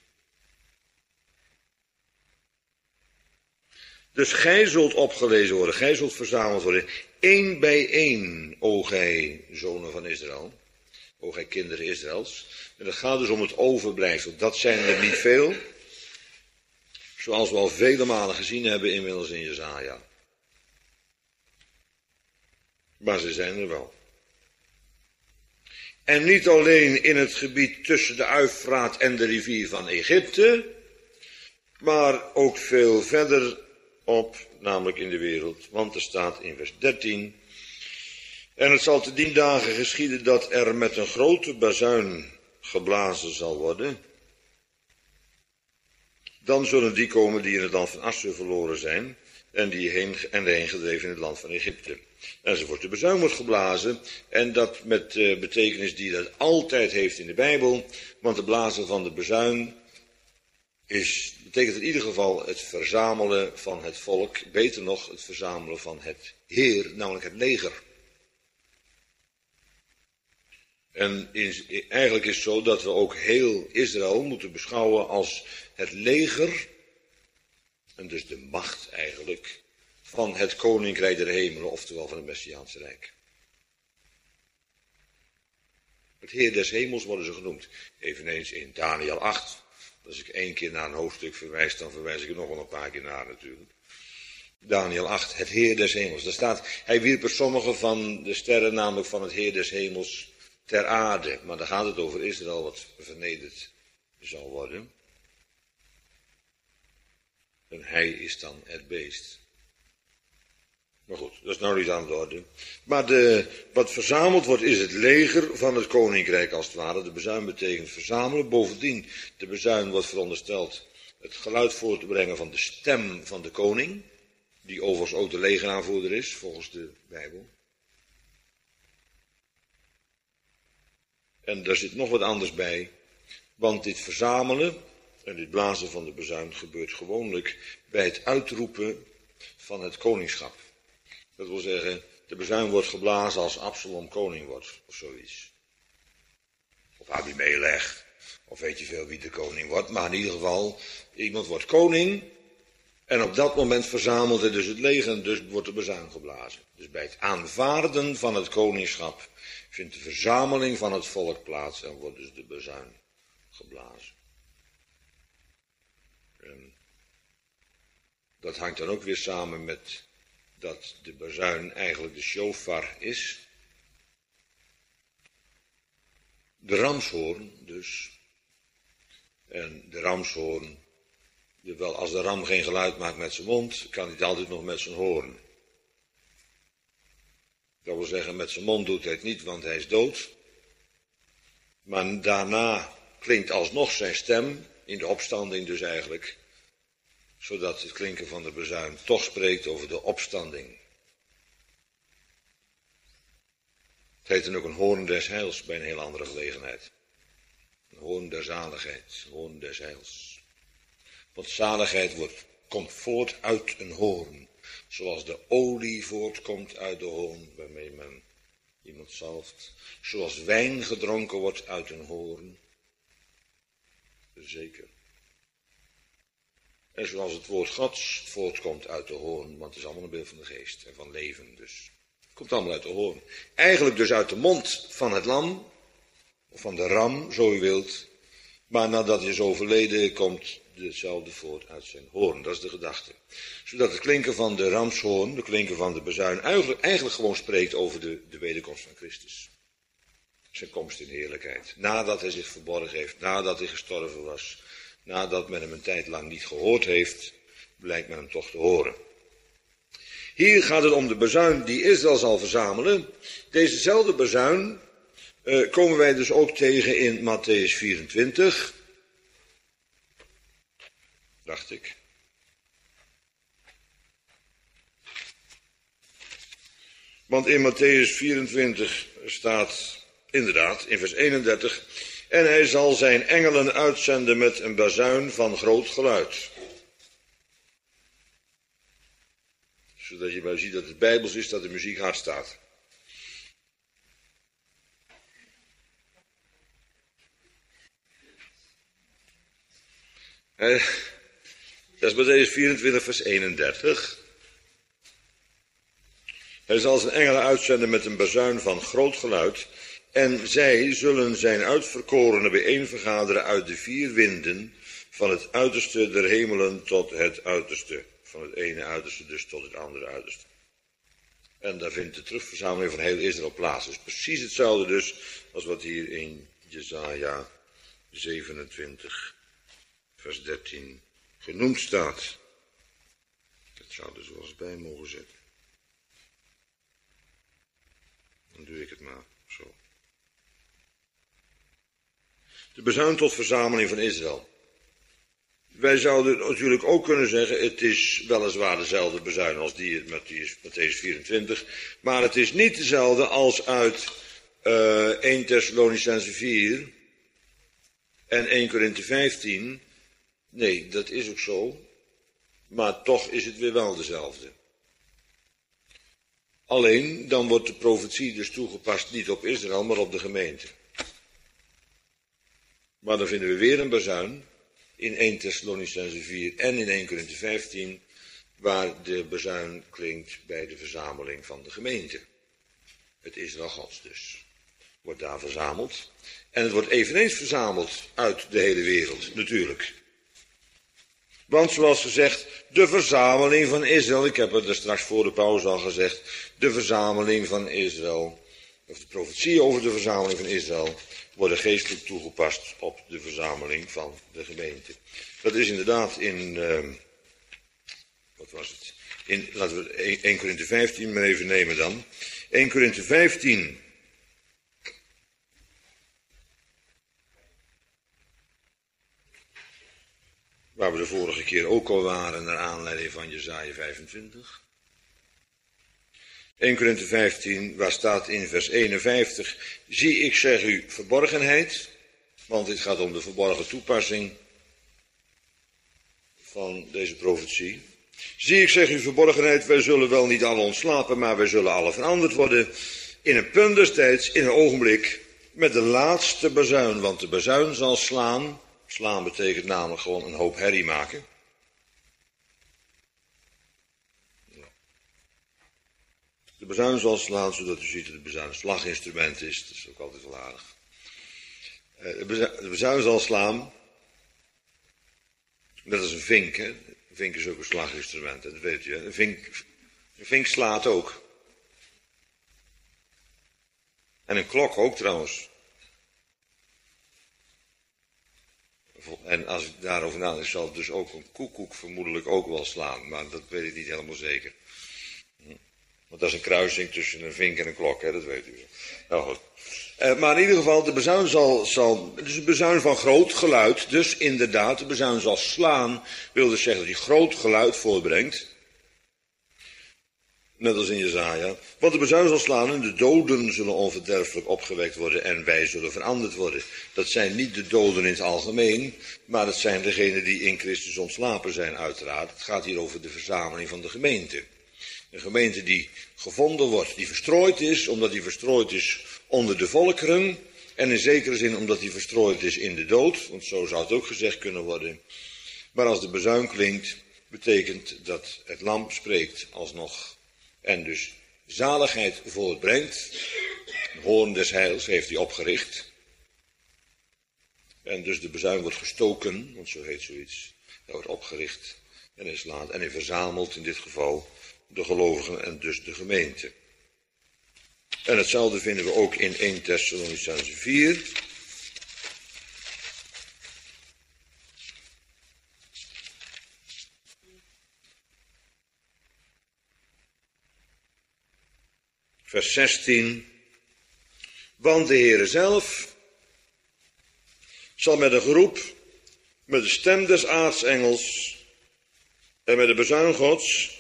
Dus gij zult opgelezen worden, gij zult verzameld worden. 1 bij 1, o gij zonen van Israël. O gij kinderen Israëls. En het gaat dus om het overblijfsel. Dat zijn er niet veel. Zoals we al vele malen gezien hebben inmiddels in Jesaja. Maar ze zijn er wel. En niet alleen in het gebied tussen de Uifraat en de rivier van Egypte, maar ook veel verder op, namelijk in de wereld. Want er staat in vers 13, en het zal te dien dagen geschieden dat er met een grote bazuin geblazen zal worden. Dan zullen die komen die in het land van Assur verloren zijn en de heen gedreven in het land van Egypte. Enzovoort. De bazuin wordt geblazen en dat met betekenis die dat altijd heeft in de Bijbel, want de blazen van de bazuin betekent in ieder geval het verzamelen van het volk, beter nog het verzamelen van het Heer, namelijk het leger. En eigenlijk is het zo dat we ook heel Israël moeten beschouwen als het leger, en dus de macht eigenlijk, van het koninkrijk der hemelen, oftewel van het Messiaanse Rijk. Het Heer des hemels worden ze genoemd. Eveneens in Daniel 8. Als ik 1 keer naar een hoofdstuk verwijs, dan verwijs ik er nog wel een paar keer naar natuurlijk. Daniel 8, het Heer des hemels. Daar staat, hij wierp er sommige van de sterren, namelijk van het Heer des hemels, ter aarde. Maar dan gaat het over Israël wat vernederd zal worden. En hij is dan het beest. Maar goed, dat is nou niet aan de orde. Maar wat verzameld wordt is het leger van het koninkrijk als het ware. De bazuin betekent verzamelen. Bovendien, de bazuin wordt verondersteld het geluid voor te brengen van de stem van de koning. Die overigens ook de legeraanvoerder is, volgens de Bijbel. En daar zit nog wat anders bij. Want dit verzamelen en dit blazen van de bazuin gebeurt gewoonlijk bij het uitroepen van het koningschap. Dat wil zeggen, de bazuin wordt geblazen als Absalom koning wordt, of zoiets. Of Abimelech, of weet je veel wie de koning wordt. Maar in ieder geval, iemand wordt koning. En op dat moment verzamelt hij dus het leger en dus wordt de bazuin geblazen. Dus bij het aanvaarden van het koningschap vindt de verzameling van het volk plaats en wordt dus de bazuin geblazen. En dat hangt dan ook weer samen met dat de bazuin eigenlijk de shofar is. De ramshoorn dus. En de ramshoorn, als de ram geen geluid maakt met zijn mond, kan hij het altijd nog met zijn hoorn. Dat wil zeggen, met zijn mond doet hij het niet, want hij is dood. Maar daarna klinkt alsnog zijn stem, in de opstanding dus eigenlijk, zodat het klinken van de bezuin toch spreekt over de opstanding. Het heet dan ook een hoorn des heils bij een heel andere gelegenheid. Een hoorn der zaligheid, een hoorn des heils. Want zaligheid komt voort uit een hoorn. Zoals de olie voortkomt uit de hoorn waarmee men iemand zalft. Zoals wijn gedronken wordt uit een hoorn. Zeker. En zoals het woord Gods voortkomt uit de hoorn, want het is allemaal een beeld van de geest en van leven dus. Het komt allemaal uit de hoorn. Eigenlijk dus uit de mond van het lam, of van de ram, zo u wilt. Maar nadat hij is overleden, komt hetzelfde voort uit zijn hoorn. Dat is de gedachte. Zodat het klinken van de ramshoorn, de klinken van de bezuin, eigenlijk gewoon spreekt over de wederkomst van Christus. Zijn komst in heerlijkheid. Nadat hij zich verborgen heeft, nadat hij gestorven was, nadat men hem een tijd lang niet gehoord heeft, blijkt men hem toch te horen. Hier gaat het om de bezuin die Israël zal verzamelen. Dezezelfde bezuin komen wij dus ook tegen in Matthäus 24. Dacht ik. Want in Matthäus 24 staat inderdaad in vers 31... En hij zal zijn engelen uitzenden met een bazuin van groot geluid. Zodat je maar ziet dat het Bijbels is, dat de muziek hard staat. Dat is Matthäus 24 vers 31. Hij zal zijn engelen uitzenden met een bazuin van groot geluid. En zij zullen zijn uitverkorenen bijeenvergaderen uit de 4 winden, van het uiterste der hemelen tot het uiterste. Van het ene uiterste dus tot het andere uiterste. En daar vindt de terugverzameling van heel Israël plaats. Dus precies hetzelfde dus als wat hier in Jesaja 27 vers 13 genoemd staat. Dat zou er zoals bij mogen zetten. Dan doe ik het maar zo. De bezuin tot verzameling van Israël. Wij zouden natuurlijk ook kunnen zeggen, het is weliswaar dezelfde bezuin als die Matthäus 24, maar het is niet dezelfde als uit 1 Thessalonicenzen 4 en 1 Korinthe 15. Nee, dat is ook zo, maar toch is het weer wel dezelfde. Alleen, dan wordt de profetie dus toegepast niet op Israël, maar op de gemeente. Maar dan vinden we weer een bazuin in 1 Thessalonicenzen 4 en in 1 Korinthe 15, waar de bazuin klinkt bij de verzameling van de gemeente. Het Israël Gods dus. Wordt daar verzameld. En het wordt eveneens verzameld uit de hele wereld, natuurlijk. Want zoals gezegd, de verzameling van Israël, ik heb het er straks voor de pauze al gezegd, de verzameling van Israël, of de profetie over de verzameling van Israël, worden geestelijk toegepast op de verzameling van de gemeente. Dat is inderdaad in, laten we 1 Korinthe 15 maar even nemen dan. 1 Korinthe 15. Waar we de vorige keer ook al waren, naar aanleiding van Jesaja 25. 1 Korinthe 15, waar staat in vers 51, zie ik zeg u verborgenheid, want dit gaat om de verborgen toepassing van deze profetie. Zie ik zeg u verborgenheid, wij zullen wel niet alle ontslapen, maar wij zullen alle veranderd worden in een punt des tijds, in een ogenblik, met de laatste bazuin, want de bazuin zal slaan. Slaan betekent namelijk gewoon een hoop herrie maken. De bazuin zal slaan, zodat u ziet dat de bazuin een slaginstrument is. Dat is ook altijd wel aardig. De bazuin zal slaan. Dat is een vink, hè. Een vink is ook een slaginstrument, dat weet u. Een vink slaat ook. En een klok ook trouwens. En als ik daarover nadenk, zal dus ook een koekoek vermoedelijk ook wel slaan. Maar dat weet ik niet helemaal zeker. Want dat is een kruising tussen een vink en een klok, hè, dat weet u wel. Nou goed. Maar in ieder geval, de bezuin het is een bezuin van groot geluid. Dus inderdaad, de bezuin zal slaan. Wil dus zeggen dat hij groot geluid voortbrengt. Net als in Jesaja. Want de bezuin zal slaan en de doden zullen onverderfelijk opgewekt worden en wij zullen veranderd worden. Dat zijn niet de doden in het algemeen, maar dat zijn degenen die in Christus ontslapen zijn uiteraard. Het gaat hier over de verzameling van de gemeente. Een gemeente die gevonden wordt, die verstrooid is, omdat die verstrooid is onder de volkeren. En in zekere zin omdat die verstrooid is in de dood, want zo zou het ook gezegd kunnen worden. Maar als de bezuin klinkt, betekent dat het lam spreekt alsnog. En dus zaligheid voortbrengt. De hoorn des heils heeft hij opgericht. En dus de bezuin wordt gestoken, want zo heet zoiets. Hij wordt opgericht en hij slaat en hij verzamelt in dit geval de gelovigen en dus de gemeente. En hetzelfde vinden we ook in 1 Thessalonicenzen 4. Vers 16. Want de Heere zelf zal met een geroep, met de stem des aartsengels en met de bezuin Gods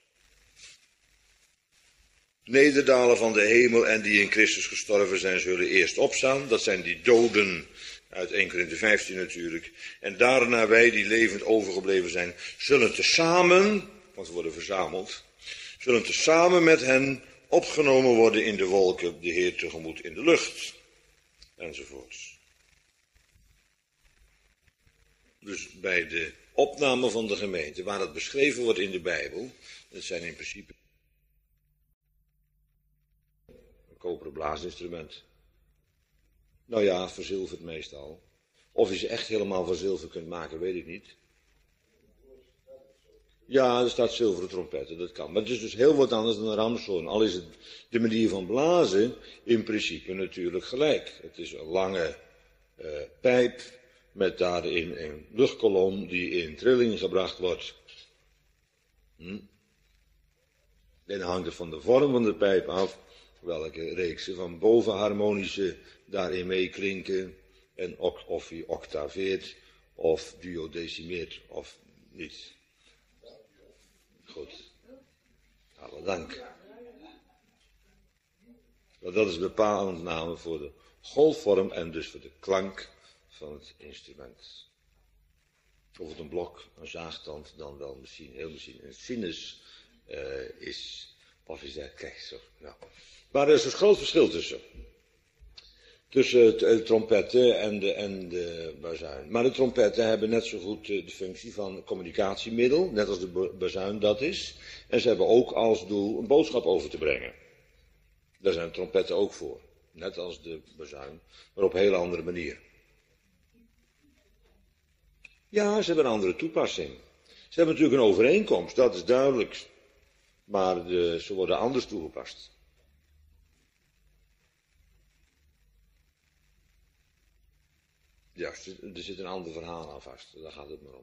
nederdalen van de hemel en die in Christus gestorven zijn, zullen eerst opstaan. Dat zijn die doden uit 1 Korinthe 15 natuurlijk. En daarna wij die levend overgebleven zijn, zullen tezamen, want we worden verzameld, zullen tezamen met hen opgenomen worden in de wolken, de Heer tegemoet in de lucht, enzovoorts. Dus bij de opname van de gemeente, waar dat beschreven wordt in de Bijbel, dat zijn in principe een koperen blaasinstrument. Nou ja, verzilverd meestal. Of je ze echt helemaal van zilver kunt maken, weet ik niet. Ja, er staat zilveren trompetten, dat kan. Maar het is dus heel wat anders dan een ramshoorn. Al is het de manier van blazen in principe natuurlijk gelijk. Het is een lange pijp met daarin een luchtkolom die in trilling gebracht wordt. En dan hangt het van de vorm van de pijp af welke reeksen van bovenharmonische daarin meeklinken. En of hij octaveert of duodecimeert of niet. Goed. Alle dank. Maar dat is bepalend namelijk voor de golfvorm en dus voor de klank van het instrument. Of het een blok, een zaagtand, dan wel misschien, heel misschien een sinus is. Of is dat, kijk zo. Nou. Maar er is een groot verschil tussen. Tussen de trompetten en de bazuin. Maar de trompetten hebben net zo goed de functie van communicatiemiddel, net als de bazuin dat is. En ze hebben ook als doel een boodschap over te brengen. Daar zijn trompetten ook voor. Net als de bazuin, maar op een hele andere manier. Ja, ze hebben een andere toepassing. Ze hebben natuurlijk een overeenkomst, dat is duidelijk. Maar ze worden anders toegepast. Juist, er zit een ander verhaal aan vast. Daar gaat het maar om.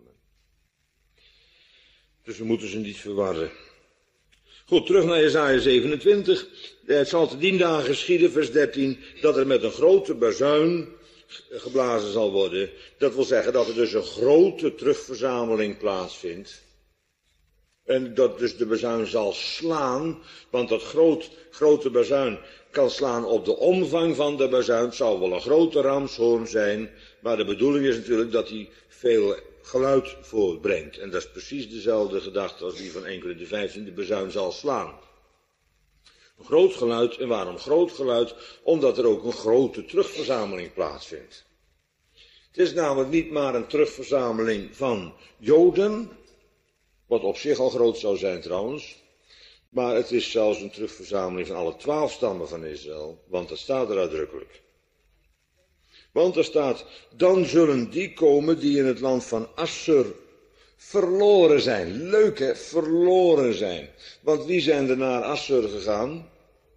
Dus we moeten ze niet verwarren. Goed, terug naar Jesaja 27. Het zal te dien dagen geschieden, vers 13, dat er met een grote bazuin geblazen zal worden. Dat wil zeggen dat er dus een grote terugverzameling plaatsvindt. En dat dus de bazuin zal slaan, want dat grote bazuin kan slaan op de omvang van de bazuin. Het zal wel een grote ramshoorn zijn, maar de bedoeling is natuurlijk dat hij veel geluid voortbrengt. En dat is precies dezelfde gedachte als die van 1 Korinthe 15, de bazuin zal slaan. Een groot geluid, en waarom groot geluid? Omdat er ook een grote terugverzameling plaatsvindt. Het is namelijk niet maar een terugverzameling van Joden, wat op zich al groot zou zijn trouwens, maar het is zelfs een terugverzameling van alle 12 stammen van Israël, want dat staat er uitdrukkelijk. Want er staat, dan zullen die komen die in het land van Assur verloren zijn. Leuk hè, verloren zijn. Want wie zijn er naar Assur gegaan?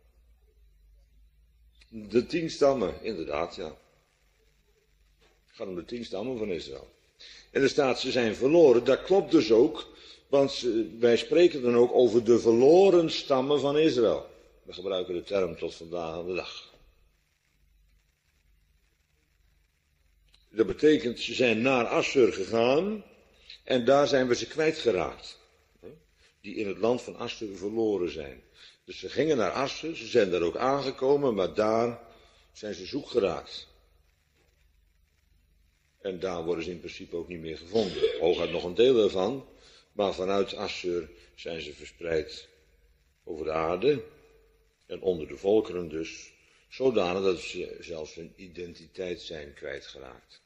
De 10 stammen, inderdaad, ja. Het gaat om de 10 stammen van Israël. En er staat, ze zijn verloren, dat klopt dus ook, Want wij spreken dan ook over de verloren stammen van Israël. We gebruiken de term tot vandaag aan de dag. Dat betekent, ze zijn naar Assur gegaan en daar zijn we ze kwijtgeraakt. Die in het land van Assur verloren zijn. Dus ze gingen naar Assur, ze zijn daar ook aangekomen, maar daar zijn ze zoek geraakt. En daar worden ze in principe ook niet meer gevonden. Hooguit nog een deel ervan, maar vanuit Assur zijn ze verspreid over de aarde en onder de volkeren dus, zodanig dat ze zelfs hun identiteit zijn kwijtgeraakt.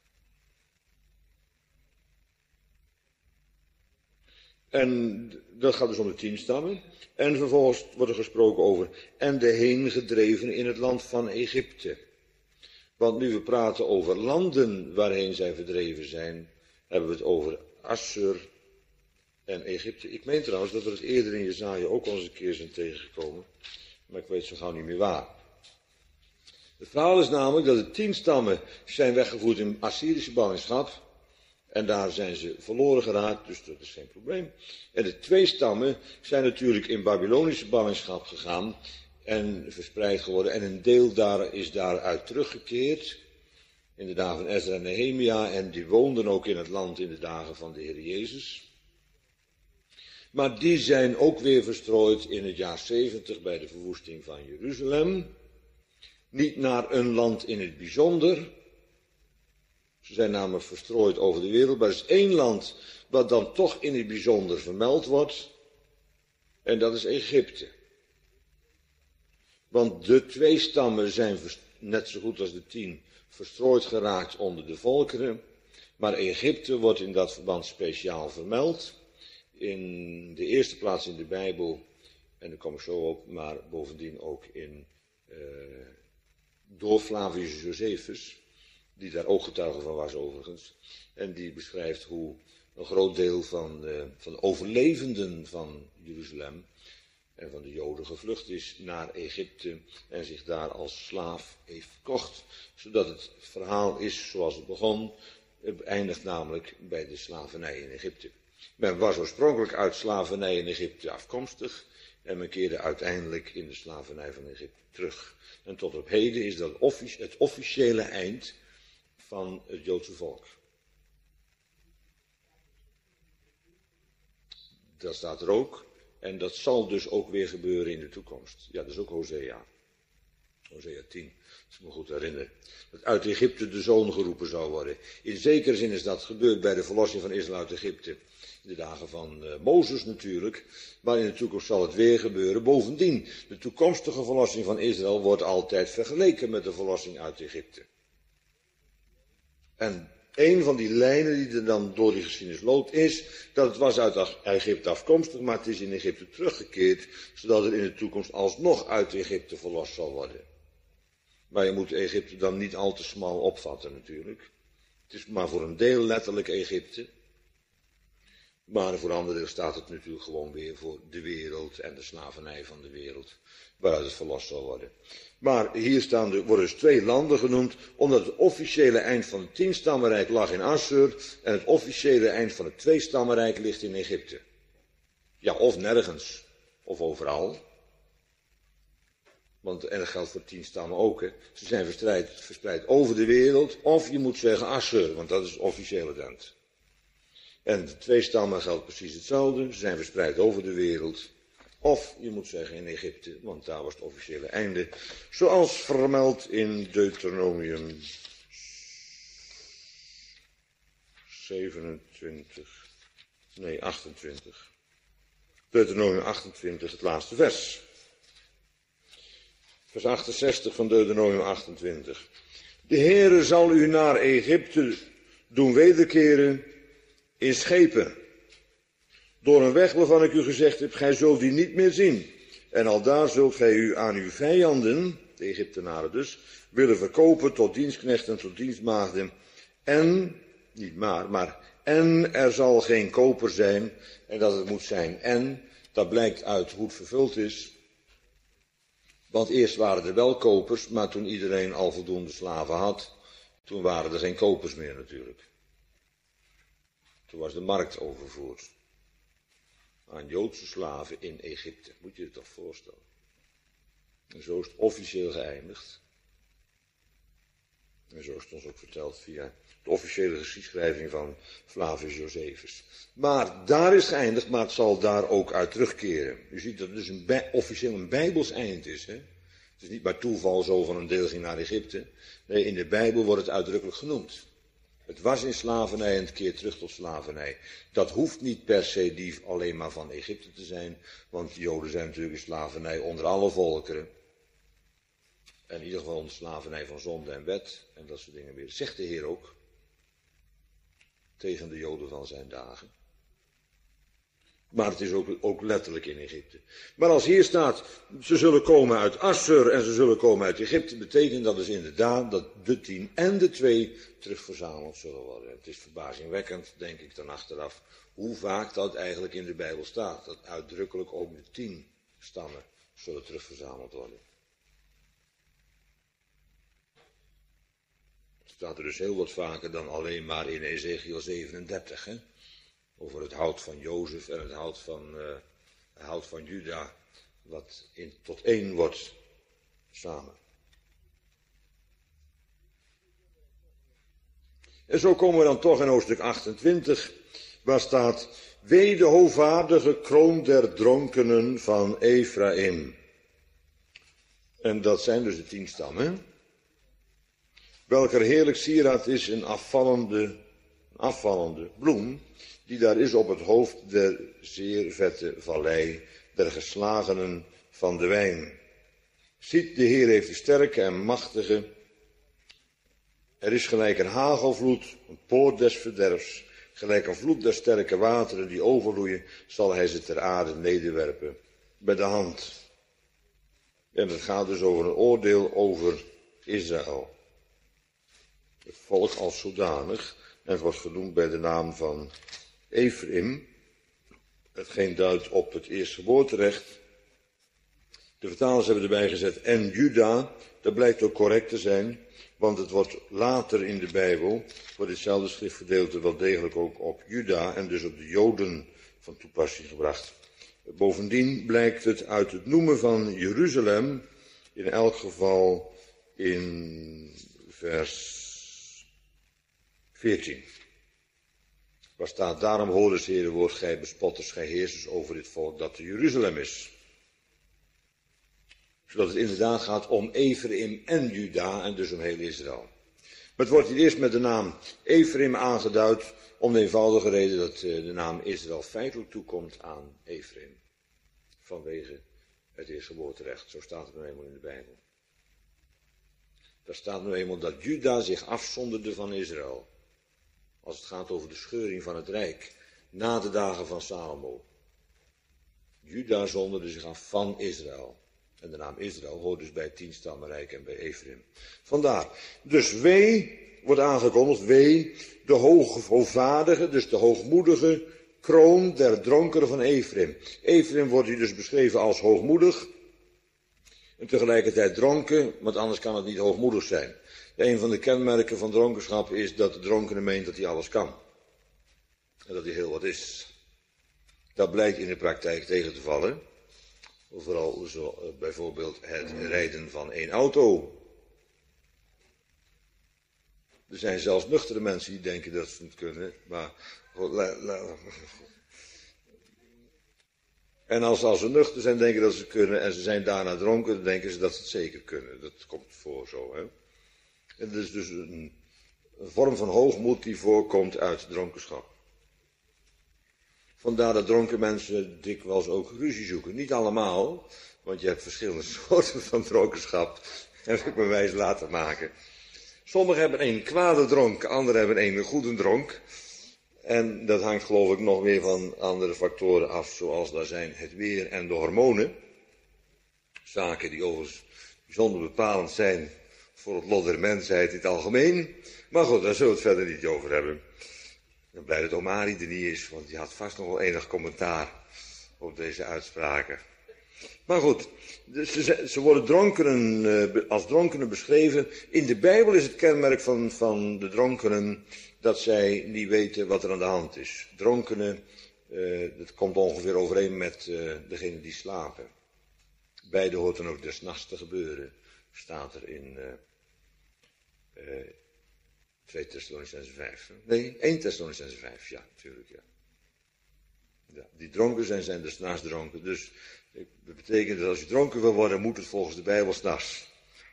En dat gaat dus om de 10 stammen. En vervolgens wordt er gesproken over en de heengedreven in het land van Egypte. Want nu we praten over landen waarheen zij verdreven zijn, hebben we het over Assur en Egypte. Ik meen trouwens dat we het eerder in Jesaja ook al eens een keer zijn tegengekomen. Maar ik weet zo gauw niet meer waar. Het verhaal is namelijk dat de 10 stammen zijn weggevoerd in Assyrische ballingschap. En daar zijn ze verloren geraakt, dus dat is geen probleem. En de 2 stammen zijn natuurlijk in Babylonische ballingschap gegaan en verspreid geworden. En een deel daar is daaruit teruggekeerd in de dagen van Ezra en Nehemia. En die woonden ook in het land in de dagen van de Heer Jezus. Maar die zijn ook weer verstrooid in het jaar 70 bij de verwoesting van Jeruzalem. Niet naar een land in het bijzonder. Ze zijn namelijk verstrooid over de wereld, maar er is 1 land wat dan toch in het bijzonder vermeld wordt. En dat is Egypte. Want de 2 stammen zijn net zo goed als de 10 verstrooid geraakt onder de volkeren. Maar Egypte wordt in dat verband speciaal vermeld. In de eerste plaats in de Bijbel, en daar kom ik zo op, maar bovendien ook door Flavius Josephus, die daar ook getuige van was overigens. En die beschrijft hoe een groot deel van de overlevenden van Jeruzalem en van de Joden gevlucht is naar Egypte en zich daar als slaaf heeft verkocht. Zodat het verhaal is zoals het begon, het eindigt namelijk bij de slavernij in Egypte. Men was oorspronkelijk uit slavernij in Egypte afkomstig en men keerde uiteindelijk in de slavernij van Egypte terug. En tot op heden is dat het officiële eind van het Joodse volk. Dat staat er ook. En dat zal dus ook weer gebeuren in de toekomst. Ja, dat is ook Hosea. Hosea 10, als ik me goed herinner. Dat uit Egypte de zoon geroepen zou worden. In zekere zin is dat gebeurd bij de verlossing van Israël uit Egypte. In de dagen van Mozes natuurlijk. Maar in de toekomst zal het weer gebeuren. Bovendien, de toekomstige verlossing van Israël wordt altijd vergeleken met de verlossing uit Egypte. En een van die lijnen die er dan door die geschiedenis loopt is dat het was uit Egypte afkomstig, maar het is in Egypte teruggekeerd, zodat het in de toekomst alsnog uit Egypte verlost zal worden. Maar je moet Egypte dan niet al te smal opvatten natuurlijk. Het is maar voor een deel letterlijk Egypte. Maar voor anderen staat het natuurlijk gewoon weer voor de wereld en de slavernij van de wereld, waaruit het verlost zal worden. Maar hier worden dus 2 landen genoemd, omdat het officiële eind van het 10-stammenrijk lag in Assur en het officiële eind van het 2-stammenrijk ligt in Egypte. Ja, of nergens, of overal. En dat geldt voor 10 stammen ook. Hè. Ze zijn verspreid over de wereld, of je moet zeggen Assur, want dat is het officiële land. En de 2 stammen geldt precies hetzelfde, ze zijn verspreid over de wereld. Of je moet zeggen in Egypte, want daar was het officiële einde. Zoals vermeld in Deuteronomium 28. Deuteronomium 28, het laatste vers. Vers 68 van Deuteronomium 28. De Heere zal u naar Egypte doen wederkeren in schepen. Door een weg waarvan ik u gezegd heb, gij zult die niet meer zien. En aldaar zult gij u aan uw vijanden, de Egyptenaren dus, willen verkopen tot dienstknechten en tot dienstmaagden. En, niet maar en er zal geen koper zijn. En dat het moet zijn en, dat blijkt uit hoe het vervuld is. Want eerst waren er wel kopers, maar toen iedereen al voldoende slaven had, toen waren er geen kopers meer natuurlijk. Toen was de markt overvoerd. aan Joodse slaven in Egypte. Moet je je toch voorstellen. En zo is het officieel geëindigd. En zo is het ons ook verteld via de officiële geschiedschrijving van Flavius Josephus. Maar daar is het geëindigd, maar het zal daar ook uit terugkeren. U ziet dat het dus officieel een Bijbels eind is. Hè? Het is niet bij toeval zo van een deel ging naar Egypte. Nee, in de Bijbel wordt het uitdrukkelijk genoemd. Het was in slavernij en het keert terug tot slavernij. Dat hoeft niet per se die alleen maar van Egypte te zijn. Want de Joden zijn natuurlijk in slavernij onder alle volkeren. En in ieder geval onder slavernij van zonde en wet. En dat soort dingen weer. Zegt de Heer ook. Tegen de Joden van zijn dagen. Maar het is ook letterlijk in Egypte. Maar als hier staat, ze zullen komen uit Assur en ze zullen komen uit Egypte, betekent dat dus inderdaad dat de 10 en de 2 terugverzameld zullen worden. Het is verbazingwekkend, denk ik dan achteraf, hoe vaak dat eigenlijk in de Bijbel staat. Dat uitdrukkelijk ook de 10 stammen zullen terugverzameld worden. Het staat er dus heel wat vaker dan alleen maar in Ezekiel 37, hè? Over het hout van Jozef en het hout van Juda, wat tot één wordt samen. En zo komen we dan toch in hoofdstuk 28, waar staat: wee de hoogvaardige kroon der dronkenen van Ephraim. En dat zijn dus de 10 stammen. Welker heerlijk sieraad is een afvallende bloem, die daar is op het hoofd der zeer vette vallei, der geslagenen van de wijn. Ziet, de Heer heeft de sterke en machtige. Er is gelijk een hagelvloed, een poort des verderfs, gelijk een vloed der sterke wateren die overvloeien, zal hij ze ter aarde nederwerpen bij de hand. En het gaat dus over een oordeel over Israël. Het volk als zodanig, en wordt genoemd bij de naam van Ephraim, hetgeen duidt op het eerstgeboorterecht. De vertalers hebben erbij gezet en Juda, dat blijkt ook correct te zijn, want het wordt later in de Bijbel, voor ditzelfde schriftgedeelte wel degelijk ook op Juda en dus op de Joden van toepassing gebracht. Bovendien blijkt het uit het noemen van Jeruzalem, in elk geval in vers 14. Waar staat, daarom horen ze Heere woord, gij bespotters, gij heersers over dit volk dat te Jeruzalem is. Zodat het inderdaad gaat om Ephraim en Juda en dus om heel Israël. Maar het wordt hier eerst met de naam Ephraim aangeduid, om de eenvoudige reden dat de naam Israël feitelijk toekomt aan Ephraim. Vanwege het eerstgeboorterecht. Zo staat het nou eenmaal in de Bijbel. Daar staat nu eenmaal dat Juda zich afzonderde van Israël. Als het gaat over de scheuring van het rijk, na de dagen van Salomo. Juda zonderde zich af van Israël. En de naam Israël hoort dus bij het 10-stammenrijk en bij Ephraim. Vandaar. Dus wee wordt aangekondigd, wee de hoogvaardige, dus de hoogmoedige kroon der dronkeren van Ephraim. Ephraim wordt hier dus beschreven als hoogmoedig en tegelijkertijd dronken, want anders kan het niet hoogmoedig zijn. Een van de kenmerken van dronkenschap is dat de dronkene meent dat hij alles kan. En dat hij heel wat is. Dat blijkt in de praktijk tegen te vallen. Vooral zo, bijvoorbeeld het rijden van één auto. Er zijn zelfs nuchtere mensen die denken dat ze het kunnen. Maar en als ze nuchter zijn, denken dat ze het kunnen. En ze zijn daarna dronken, dan denken ze dat ze het zeker kunnen. Dat komt voor zo, hè. En dat is dus een vorm van hoogmoed die voorkomt uit dronkenschap. Vandaar dat dronken mensen dikwijls ook ruzie zoeken. Niet allemaal, want je hebt verschillende soorten van dronkenschap. Heb ik me wijs laten maken. Sommigen hebben een kwade dronk, anderen hebben een goede dronk. En dat hangt geloof ik nog weer van andere factoren af, zoals daar zijn het weer en de hormonen. Zaken die overigens bijzonder bepalend zijn voor het lot der mensheid in het algemeen. Maar goed, daar zullen we het verder niet over hebben. Ik ben blij dat Omari er niet is, want die had vast nog wel enig commentaar op deze uitspraken. Maar goed, ze worden als dronkenen beschreven. In de Bijbel is het kenmerk van de dronkenen dat zij niet weten wat er aan de hand is. Dronkenen Dat komt ongeveer overeen met degene die slapen. Beide hoort dan ook des nachts te gebeuren, staat er in 2 Thessalonicenzen 5. Nee, 1 Thessalonicenzen 5, ja, natuurlijk, ja. Ja, die dronken zijn des nachts dronken. Dus dat betekent dat als je dronken wil worden, moet het volgens de Bijbel 's nachts.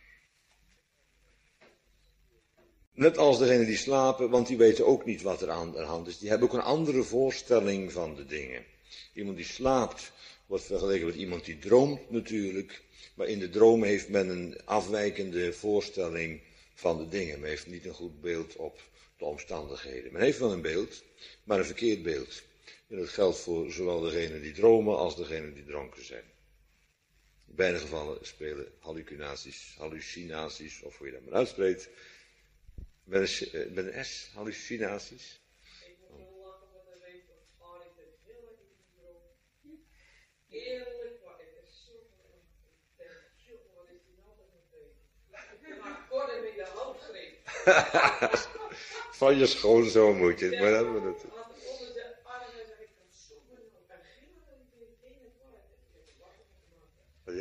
Net als degenen die slapen, want die weten ook niet wat er aan de hand is. Die hebben ook een andere voorstelling van de dingen. Iemand die slaapt wordt vergeleken met iemand die droomt natuurlijk. Maar in de droom heeft men een afwijkende voorstelling van de dingen. Men heeft niet een goed beeld op de omstandigheden. Men heeft wel een beeld, maar een verkeerd beeld. En dat geldt voor zowel degenen die dromen als degenen die dronken zijn. In beide gevallen spelen hallucinaties, of hoe je dat maar uitspreekt. Met een S, hallucinaties. Ik moet wel lachen wat hij weet, want Arie heeft heerlijk in die droom. Eerlijk, maar het is zo wat is die nou toch nog bezig? Maar kort hem in de hand schreef. Van je schoonzoon moet je het, maar hebben we het. Ja.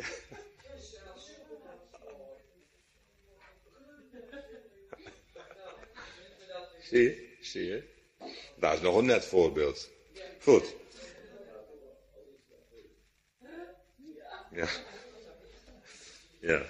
Zie je? Dat is nog een net voorbeeld. Goed. Ja. Ja.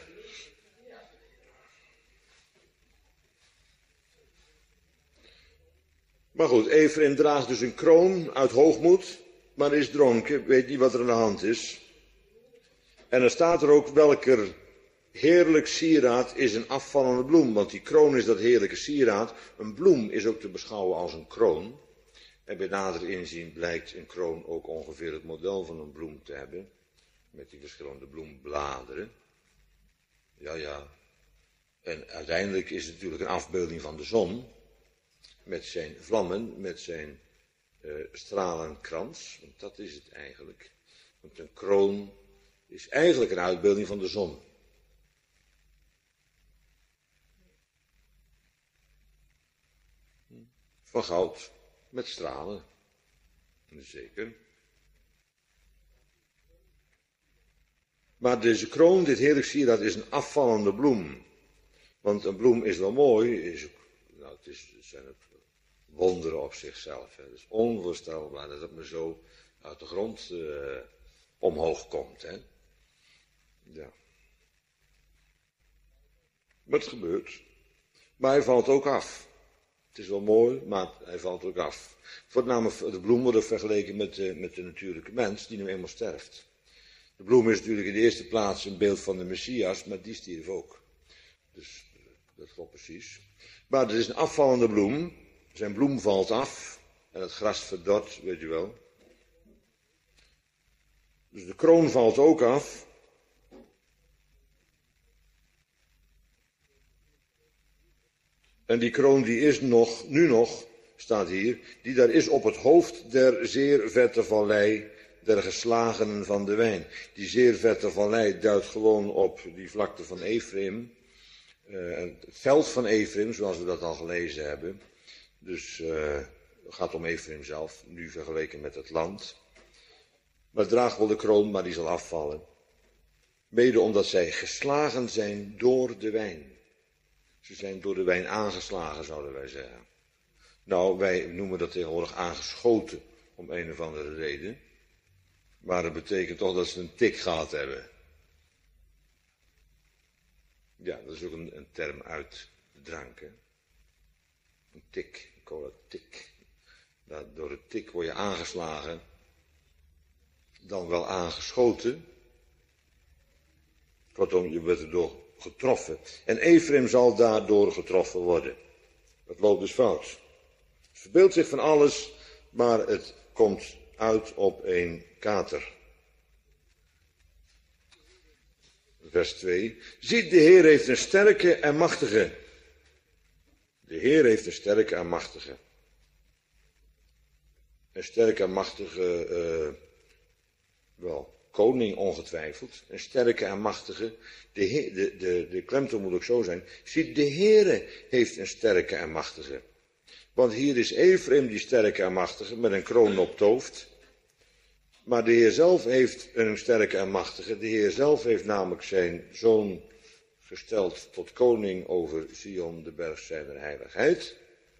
Maar goed, Efraim draagt dus een kroon uit hoogmoed, maar is dronken, weet niet wat er aan de hand is. En er staat er ook welker heerlijk sieraad is een afvallende bloem, want die kroon is dat heerlijke sieraad. Een bloem is ook te beschouwen als een kroon. En bij nader inzien blijkt een kroon ook ongeveer het model van een bloem te hebben, met die verschillende bloembladeren. Ja. En uiteindelijk is het natuurlijk een afbeelding van de zon, met zijn vlammen, met zijn stralenkrans, want dat is het eigenlijk. Want een kroon is eigenlijk een uitbeelding van de zon. Van goud, met stralen. Zeker. Maar deze kroon, dit heerlijk sieraad, is een afvallende bloem. Want een bloem is wel mooi, het zijn ook wonderen op zichzelf. Hè. Het is onvoorstelbaar dat het maar zo uit de grond omhoog komt. Hè. Ja. Maar het gebeurt. Maar hij valt ook af. Het is wel mooi, maar hij valt ook af. De bloem wordt vergeleken met de natuurlijke mens die nu eenmaal sterft. De bloem is natuurlijk in de eerste plaats een beeld van de Messias, maar die stierf ook. Dus dat klopt precies. Maar het is een afvallende bloem. Zijn bloem valt af en het gras verdort, weet je wel. Dus de kroon valt ook af. En die kroon die is nu nog, staat hier, die daar is op het hoofd der zeer vette vallei der geslagenen van de wijn. Die zeer vette vallei duidt gewoon op die vlakte van Efraim. Het veld van Efraim, zoals we dat al gelezen hebben. Dus het gaat om Efraim zelf, nu vergeleken met het land. Maar het draagt wel de kroon, maar die zal afvallen. Mede omdat zij geslagen zijn door de wijn. Ze zijn door de wijn aangeslagen, zouden wij zeggen. Nou, wij noemen dat tegenwoordig aangeschoten, om een of andere reden. Maar dat betekent toch dat ze een tik gehad hebben. Ja, dat is ook een term uit de drank, hè. Een tik, cola tik. Door de tik word je aangeslagen, dan wel aangeschoten. Kortom, je wordt erdoor getroffen. En Efraim zal daardoor getroffen worden. Dat loopt dus fout. Het verbeeldt zich van alles, maar het komt uit op een kater. Vers 2. Ziet, de Heer heeft een sterke en machtige. De Heer heeft een sterke en machtige. Een sterke en machtige, koning ongetwijfeld. Een sterke en machtige. De klemtoon moet ook zo zijn. Ziet, de Heer heeft een sterke en machtige. Want hier is Efraim die sterke en machtige met een kroon op het hoofd. Maar de Heer zelf heeft een sterke en machtige. De Heer zelf heeft namelijk zijn zoon gesteld tot koning over Sion, de berg zijner heiligheid.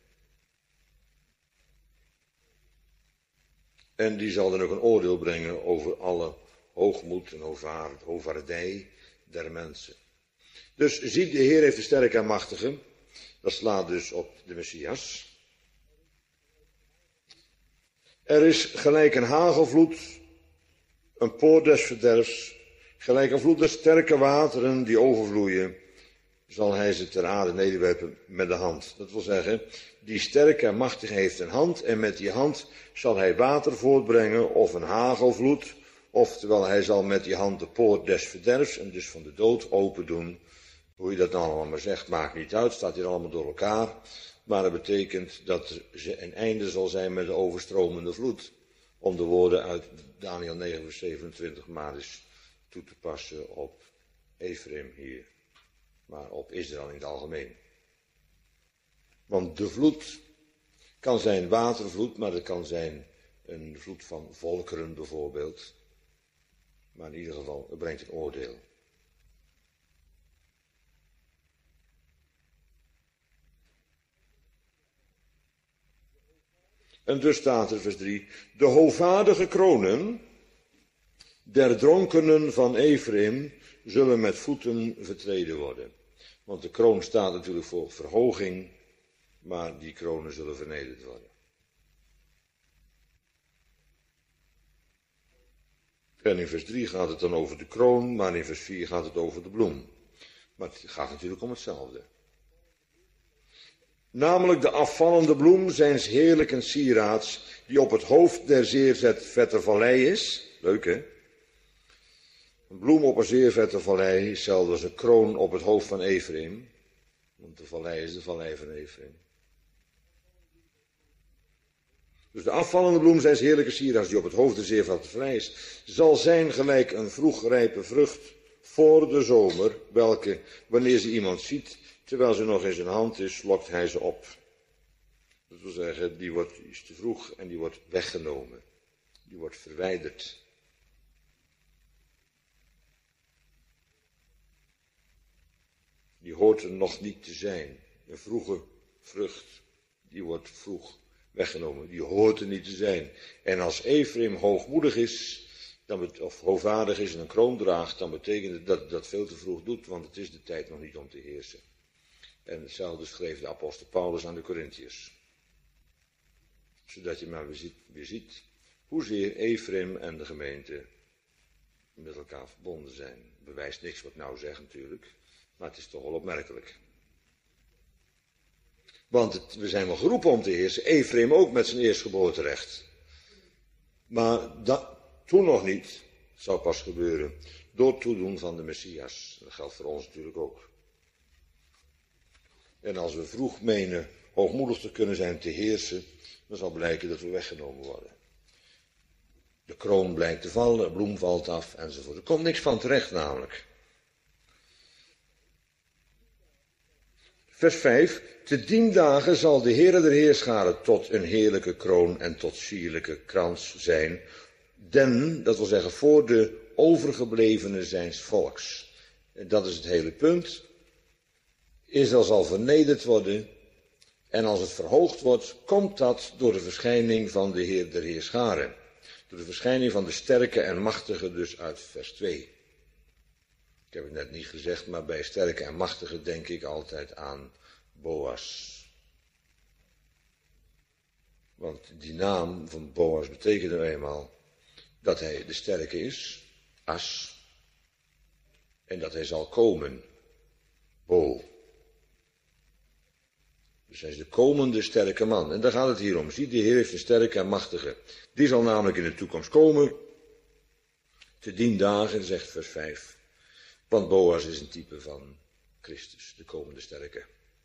En die zal dan ook een oordeel brengen over alle hoogmoed en hovaardij der mensen. Dus ziet, de Heer heeft een sterke en machtige. Dat slaat dus op de Messias. Er is gelijk een hagelvloed, een poort des verderfs, gelijk een vloed der sterke wateren die overvloeien, zal hij ze ter aarde nederwerpen met de hand. Dat wil zeggen, die sterke en machtige heeft een hand en met die hand zal hij water voortbrengen of een hagelvloed, oftewel hij zal met die hand de poort des verderfs en dus van de dood open doen. Hoe je dat nou allemaal maar zegt, maakt niet uit, staat hier allemaal door elkaar. Maar dat betekent dat er een einde zal zijn met de overstromende vloed. Om de woorden uit Daniel 9 vers 27 maar eens toe te passen op Ephraim hier. Maar op Israël in het algemeen. Want de vloed kan zijn watervloed, maar het kan zijn een vloed van volkeren bijvoorbeeld. Maar in ieder geval, het brengt een oordeel. En dus staat er vers 3, de hovaardige kronen der dronkenen van Ephraim zullen met voeten vertreden worden. Want de kroon staat natuurlijk voor verhoging, maar die kronen zullen vernederd worden. En in vers 3 gaat het dan over de kroon, maar in vers 4 gaat het over de bloem. Maar het gaat natuurlijk om hetzelfde. Namelijk de afvallende bloem zijns heerlijken sieraads, die op het hoofd der zeer vette vallei is. Leuk hè? Een bloem op een zeer vette vallei, hetzelfde als een kroon op het hoofd van Ephraim. Want de vallei is de vallei van Ephraim. Dus de afvallende bloem zijns heerlijke sieraads, die op het hoofd der zeer vette vallei is, zal zijn gelijk een vroegrijpe vrucht voor de zomer, welke, wanneer ze iemand ziet, terwijl ze nog in zijn hand is, lokt hij ze op. Dat wil zeggen, die is te vroeg en die wordt weggenomen. Die wordt verwijderd. Die hoort er nog niet te zijn. Een vroege vrucht, die wordt vroeg weggenomen. Die hoort er niet te zijn. En als Ephraim hoogmoedig is, of hoogvaardig is en een kroon draagt, dan betekent het dat dat veel te vroeg doet, want het is de tijd nog niet om te heersen. En hetzelfde schreef de apostel Paulus aan de Corinthiërs. Zodat je maar weer ziet hoezeer Ephraim en de gemeente met elkaar verbonden zijn. Bewijst niks wat ik nou zeg natuurlijk, maar het is toch wel opmerkelijk. Want we zijn wel geroepen om te heersen, Ephraim ook met zijn eerstgeboorterecht. Maar toen nog niet, het zou pas gebeuren, door toedoen van de Messias. Dat geldt voor ons natuurlijk ook. En als we vroeg menen hoogmoedig te kunnen zijn te heersen, dan zal blijken dat we weggenomen worden. De kroon blijkt te vallen, de bloem valt af enzovoort. Er komt niks van terecht namelijk. Vers 5. Te dien dagen zal de Heere der Heerscharen tot een heerlijke kroon en tot sierlijke krans zijn. Dat wil zeggen voor de overgeblevenen zijns volks. En dat is het hele punt. Israël zal vernederd worden en als het verhoogd wordt, komt dat door de verschijning van de Heer der Heerscharen. Door de verschijning van de sterke en machtige dus uit vers 2. Ik heb het net niet gezegd, maar bij sterke en machtige denk ik altijd aan Boas. Want die naam van Boas betekent nou eenmaal dat hij de sterke is, As, en dat hij zal komen, Bo. Dus hij is de komende sterke man. En daar gaat het hier om. Zie, de Heer heeft een sterke en machtige. Die zal namelijk in de toekomst komen. Te dien dagen, zegt vers 5. Want Boas is een type van Christus, de komende sterke.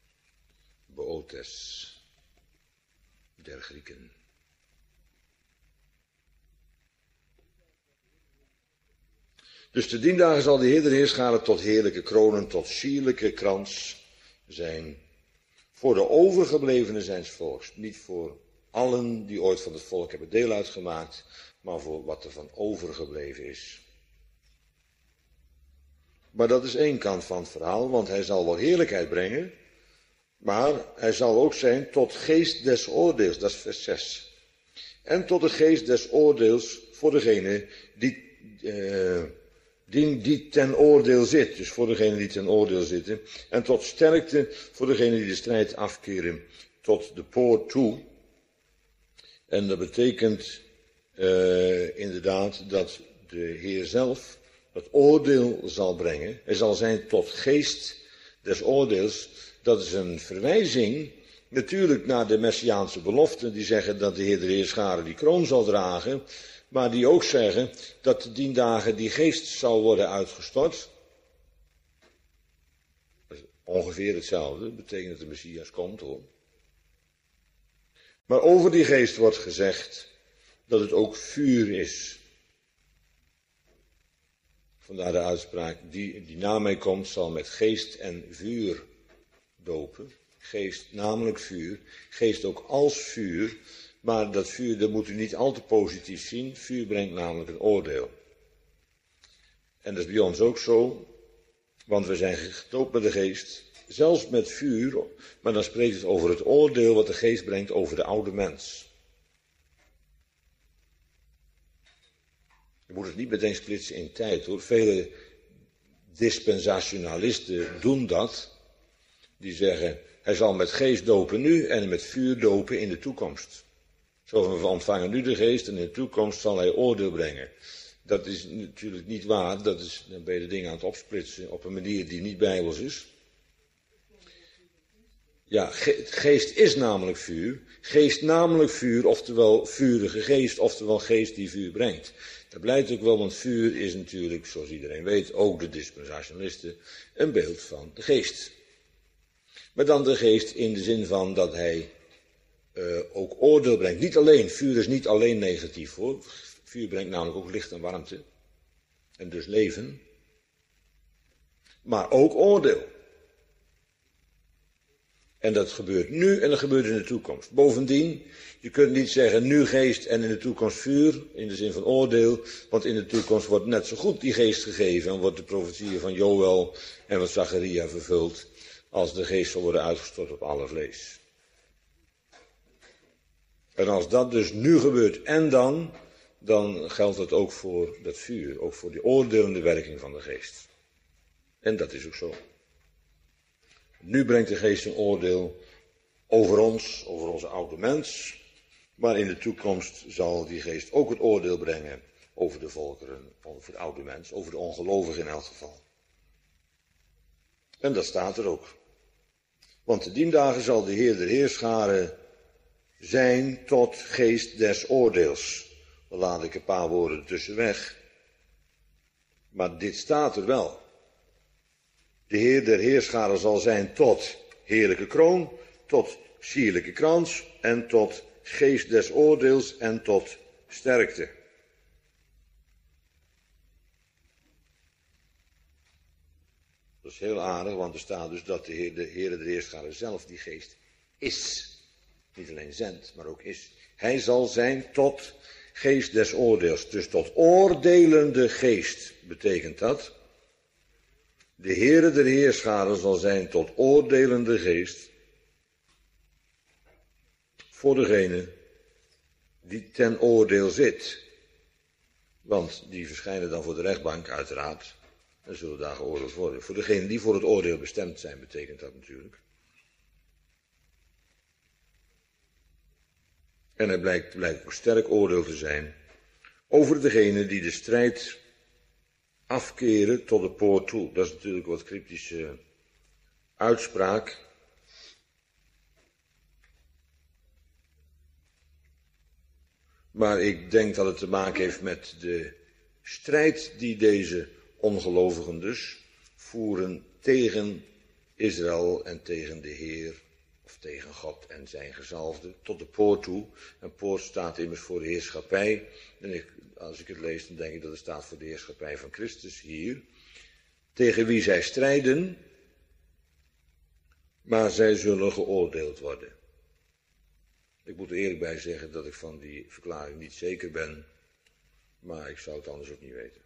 Bootes der Grieken. Dus te dien dagen zal de Heer der Heerscharen tot heerlijke kronen, tot sierlijke krans zijn. Voor de overgeblevenen zijns volks. Niet voor allen die ooit van het volk hebben deel uitgemaakt. maar voor wat er van overgebleven is. Maar dat is één kant van het verhaal, want hij zal wel heerlijkheid brengen, maar hij zal ook zijn tot geest des oordeels, dat is vers 6. En tot de geest des oordeels voor degene die ten oordeel zit. Dus voor degene die ten oordeel zitten. En tot sterkte voor degene die de strijd afkeren. Tot de poort toe. En dat betekent inderdaad dat de Heer zelf het oordeel zal brengen. Hij zal zijn tot geest des oordeels. Dat is een verwijzing natuurlijk naar de Messiaanse beloften. Die zeggen dat de Heer der Heerscharen die kroon zal dragen. Maar die ook zeggen dat te dien dagen die geest zal worden uitgestort. Dat is ongeveer hetzelfde. Dat betekent dat de Messias komt hoor. Maar over die geest wordt gezegd dat het ook vuur is. Vandaar de uitspraak, die na mij komt zal met geest en vuur dopen. Geest namelijk vuur, geest ook als vuur. Maar dat vuur, dat moet u niet al te positief zien. Vuur brengt namelijk een oordeel. En dat is bij ons ook zo. Want we zijn gedoopt met de geest. Zelfs met vuur. Maar dan spreekt het over het oordeel wat de geest brengt over de oude mens. Je moet het niet meteen splitsen in tijd hoor. Vele dispensationalisten doen dat. Die zeggen, hij zal met geest dopen nu en met vuur dopen in de toekomst. Zo we ontvangen nu de geest en in de toekomst zal hij oordeel brengen. Dat is natuurlijk niet waar, dan ben je de dingen aan het opsplitsen op een manier die niet bijbels is. Ja, geest is namelijk vuur. Geest namelijk vuur, oftewel vurige geest, oftewel geest die vuur brengt. Dat blijkt ook wel, want vuur is natuurlijk, zoals iedereen weet, ook de dispensationalisten, een beeld van de geest. Maar dan de geest in de zin van dat hij ook oordeel brengt. Niet alleen, vuur is niet alleen negatief hoor. Vuur brengt namelijk ook licht en warmte. En dus leven. Maar ook oordeel. En dat gebeurt nu en dat gebeurt in de toekomst. Bovendien, je kunt niet zeggen nu geest en in de toekomst vuur, in de zin van oordeel, want in de toekomst wordt net zo goed die geest gegeven en wordt de profetieën van Joël en van Zacharia vervuld, als de geest zal worden uitgestort op alle vlees. En als dat dus nu gebeurt en dan geldt het ook voor dat vuur, ook voor die oordelende werking van de geest. En dat is ook zo. Nu brengt de geest een oordeel over ons, over onze oude mens. Maar in de toekomst zal die geest ook het oordeel brengen over de volkeren, over de oude mens, over de ongelovigen in elk geval. En dat staat er ook. Want te dien dagen zal de Heer der Heerscharen zijn tot geest des oordeels. Dan laat ik een paar woorden tussenweg. Maar dit staat er wel. De Heer der Heerscharen zal zijn tot heerlijke kroon, tot sierlijke krans en tot geest des oordeels en tot sterkte. Dat is heel aardig, want er staat dus dat de Heer der Heerscharen zelf die geest is. Niet alleen zendt, maar ook is. Hij zal zijn tot geest des oordeels. Dus tot oordelende geest betekent dat. De Heere der Heerscharen zal zijn tot oordelende geest. Voor degene die ten oordeel zit. Want die verschijnen dan voor de rechtbank uiteraard. En zullen daar geoordeeld worden. Voor degene die voor het oordeel bestemd zijn betekent dat natuurlijk. En er blijkt ook sterk oordeel te zijn over degene die de strijd afkeren tot de poort toe. Dat is natuurlijk wat cryptische uitspraak. Maar ik denk dat het te maken heeft met de strijd die deze ongelovigen dus voeren tegen Israël en tegen de Heer. Of tegen God en zijn gezalfde, tot de poort toe. En poort staat immers voor de heerschappij. En als ik het lees, dan denk ik dat het staat voor de heerschappij van Christus hier. Tegen wie zij strijden, maar zij zullen geoordeeld worden. Ik moet er eerlijk bij zeggen dat ik van die verklaring niet zeker ben. Maar ik zou het anders ook niet weten.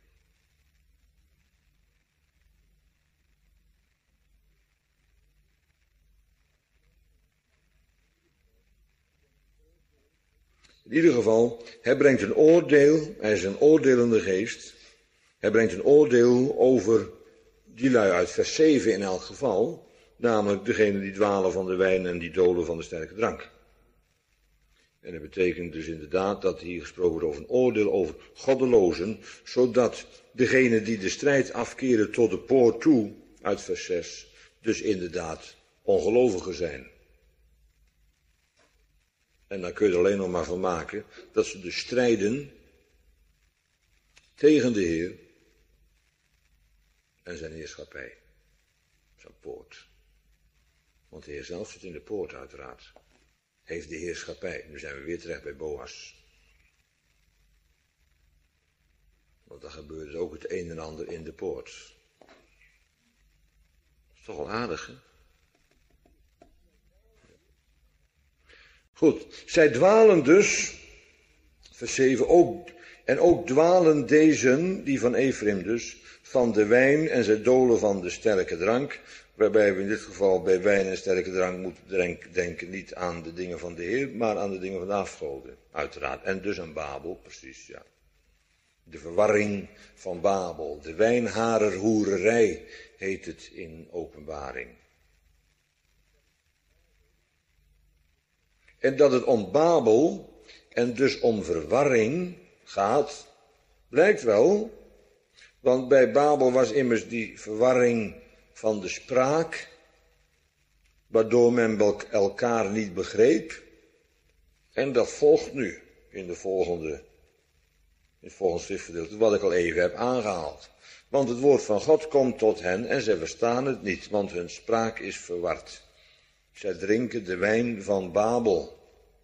In ieder geval, hij brengt een oordeel, hij is een oordelende geest. Hij brengt een oordeel over die lui uit vers 7 in elk geval. Namelijk degene die dwalen van de wijn en die dolen van de sterke drank. En dat betekent dus inderdaad dat hier gesproken wordt over een oordeel over goddelozen. Zodat degene die de strijd afkeren tot de poort toe, uit vers 6, dus inderdaad ongelovigen zijn. En dan kun je er alleen nog maar van maken dat ze dus strijden tegen de Heer en zijn heerschappij. Zijn poort. Want de Heer zelf zit in de poort uiteraard. Heeft de heerschappij. Nu zijn we weer terecht bij Boas. Want dan gebeurt ook het een en ander in de poort. Dat is toch wel aardig, hè? Goed, zij dwalen dus, vers 7, ook dwalen deze, die van Ephraim dus, van de wijn en zij dolen van de sterke drank, waarbij we in dit geval bij wijn en sterke drank moeten denken niet aan de dingen van de Heer, maar aan de dingen van de afgoden, uiteraard. En dus aan Babel, precies, ja. De verwarring van Babel, de wijnharerhoererij heet het in Openbaring. En dat het om Babel en dus om verwarring gaat, blijkt wel, want bij Babel was immers die verwarring van de spraak, waardoor men elkaar niet begreep. En dat volgt nu in het volgende schriftgedeelte, wat ik al even heb aangehaald. Want het woord van God komt tot hen en zij verstaan het niet, want hun spraak is verward. Zij drinken de wijn van Babel.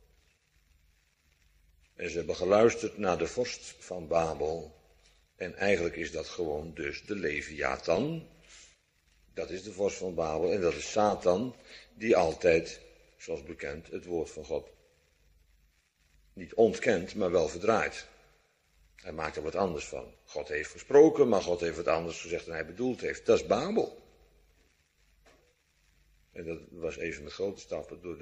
En ze hebben geluisterd naar de vorst van Babel. En eigenlijk is dat gewoon dus de Leviathan. Dat is de vorst van Babel en dat is Satan, die altijd, zoals bekend, het woord van God niet ontkent, maar wel verdraait. Hij maakt er wat anders van. God heeft gesproken, maar God heeft wat anders gezegd dan hij bedoeld heeft. Dat is Babel. En dat was even met grote stappen door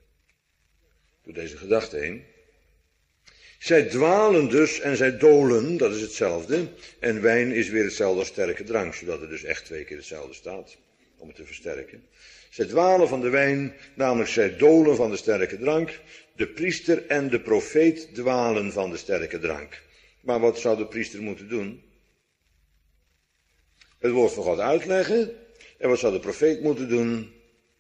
deze gedachte heen. Zij dwalen dus en zij dolen, dat is hetzelfde. En wijn is weer hetzelfde als sterke drank, zodat er dus echt 2 keer hetzelfde staat, om het te versterken. Zij dwalen van de wijn, namelijk zij dolen van de sterke drank. De priester en de profeet dwalen van de sterke drank. Maar wat zou de priester moeten doen? Het woord van God uitleggen. En wat zou de profeet moeten doen?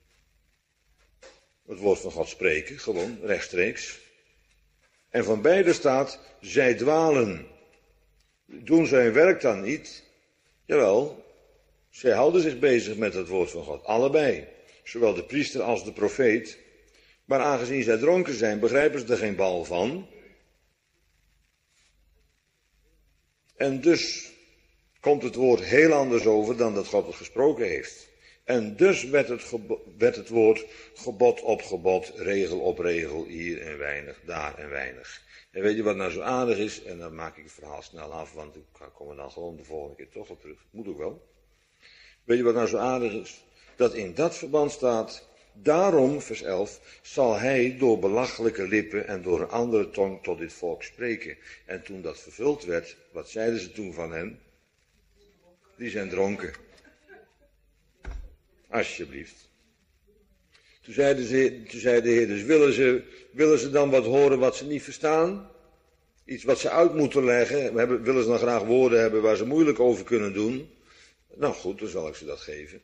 Het woord van God spreken, gewoon, rechtstreeks. En van beide staat, zij dwalen. Doen zij hun werk dan niet? Jawel, zij houden zich bezig met het woord van God, allebei. Zowel de priester als de profeet. Maar aangezien zij dronken zijn, begrijpen ze er geen bal van. En dus komt het woord heel anders over dan dat God het gesproken heeft. En dus werd het woord gebod op gebod, regel op regel, hier en weinig, daar en weinig. En weet je wat nou zo aardig is? En dan maak ik het verhaal snel af, want ik kom er dan gewoon de volgende keer toch op terug. Moet ook wel. Weet je wat nou zo aardig is? Dat in dat verband staat, daarom, vers 11, zal hij door belachelijke lippen en door een andere tong tot dit volk spreken. En toen dat vervuld werd, wat zeiden ze toen van hen? Die zijn dronken. Alsjeblieft. Toen zei de Heer, dus willen ze dan wat horen wat ze niet verstaan? Iets wat ze uit moeten leggen? Willen ze dan graag woorden hebben waar ze moeilijk over kunnen doen? Nou goed, dan zal ik ze dat geven.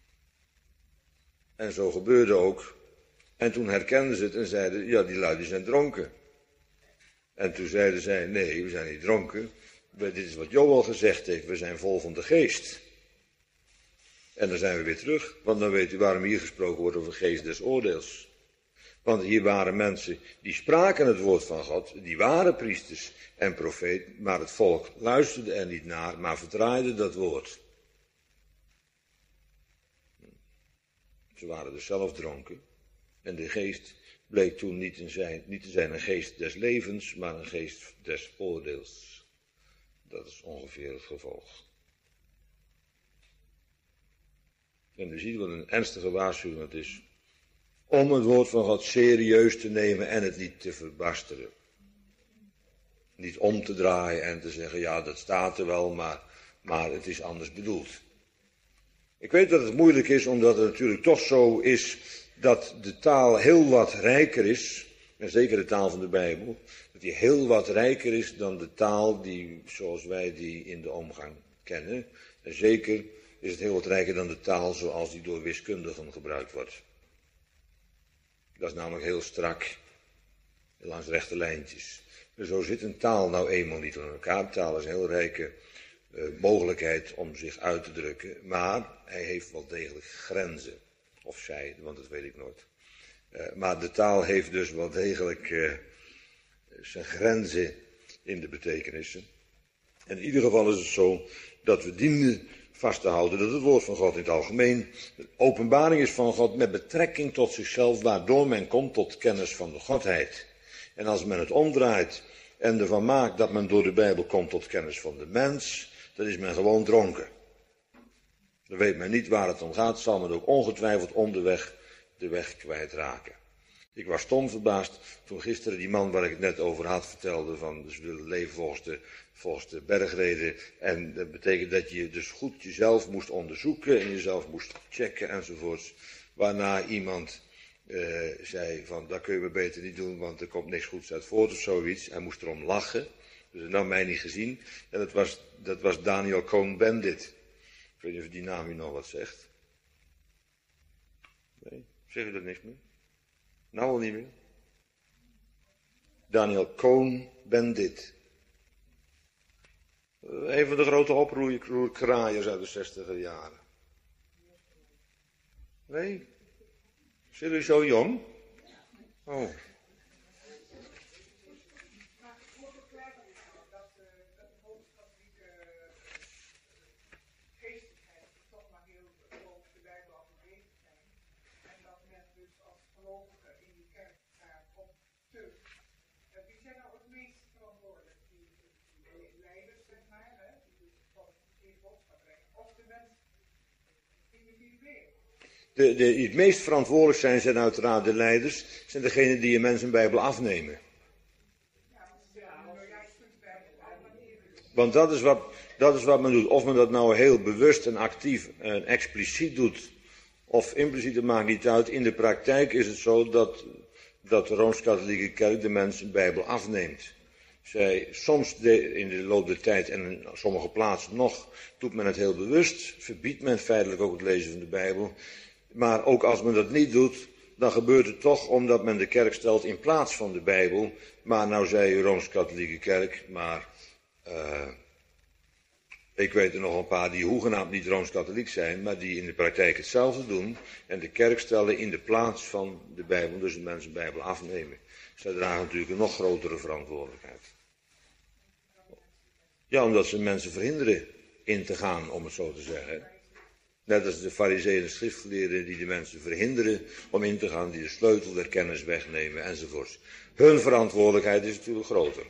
En zo gebeurde ook. En toen herkenden ze het en zeiden, ja, die lui die zijn dronken. En toen zeiden zij, nee, we zijn niet dronken. Dit is wat Joël gezegd heeft, we zijn vol van de geest. En dan zijn we weer terug, want dan weet u waarom hier gesproken wordt over geest des oordeels. Want hier waren mensen die spraken het woord van God, die waren priesters en profeet, maar het volk luisterde er niet naar, maar verdraaide dat woord. Ze waren dus zelf dronken en de geest bleek toen niet te zijn een geest des levens, maar een geest des oordeels. Dat is ongeveer het gevolg. En u ziet wat een ernstige waarschuwing het is om het woord van God serieus te nemen en het niet te verbasteren. Niet om te draaien en te zeggen, ja dat staat er wel, maar het is anders bedoeld. Ik weet dat het moeilijk is, omdat het natuurlijk toch zo is dat de taal heel wat rijker is, en zeker de taal van de Bijbel, dat die heel wat rijker is dan de taal zoals wij die in de omgang kennen. En zeker is het heel wat rijker dan de taal zoals die door wiskundigen gebruikt wordt. Dat is namelijk heel strak, langs rechte lijntjes. Dus zo zit een taal nou eenmaal niet aan elkaar. Taal is een heel rijke mogelijkheid om zich uit te drukken, maar hij heeft wel degelijk grenzen. Of zij, want dat weet ik nooit. Maar de taal heeft dus wel degelijk zijn grenzen in de betekenissen. En in ieder geval is het zo dat we dienen vast te houden dat het woord van God in het algemeen de openbaring is van God met betrekking tot zichzelf, waardoor men komt tot kennis van de Godheid. En als men het omdraait en ervan maakt dat men door de Bijbel komt tot kennis van de mens, dan is men gewoon dronken. Dan weet men niet waar het om gaat, zal men ook ongetwijfeld onderweg de weg kwijtraken. Ik was stom verbaasd toen gisteren die man waar ik het net over had vertelde van ze willen leven volgens de bergreden. En dat betekent dat je dus goed jezelf moest onderzoeken en jezelf moest checken enzovoorts. Waarna iemand zei van dat kun je maar beter niet doen, want er komt niks goeds uit voort of zoiets. Hij moest erom lachen, dus dat had mij niet gezien. En dat was Daniel Cohn-Bendit. Ik weet niet of die naam u nog wat zegt. Nee, zeg u dat niks meer? Nou al niet meer. Daniel Cohn-Bendit. Een van de grote oproerkraaiers uit de 60er jaren. Nee? Zijn jullie zo jong? Oh. Die het meest verantwoordelijk zijn uiteraard de leiders, zijn degenen die een mens een Bijbel afnemen. Want dat is wat men doet. Of men dat nou heel bewust en actief en expliciet doet, of impliciet, dat maakt niet uit. In de praktijk is het zo dat de Rooms-Katholieke Kerk de mens een Bijbel afneemt. Soms in de loop der tijd en in sommige plaatsen nog doet men het heel bewust, verbiedt men feitelijk ook het lezen van de Bijbel. Maar ook als men dat niet doet, dan gebeurt het toch omdat men de kerk stelt in plaats van de Bijbel. Maar nou zei u Rooms-Katholieke Kerk, maar ik weet er nog een paar die hoegenaamd niet Rooms-Katholiek zijn, maar die in de praktijk hetzelfde doen. En de kerk stellen in de plaats van de Bijbel, dus de mensen de Bijbel afnemen. Zij dragen natuurlijk een nog grotere verantwoordelijkheid. Ja, omdat ze mensen verhinderen in te gaan, om het zo te zeggen. Net als de farizeeën en schriftgeleerden die de mensen verhinderen om in te gaan, die de sleutel der kennis wegnemen enzovoorts. Hun verantwoordelijkheid is natuurlijk groter.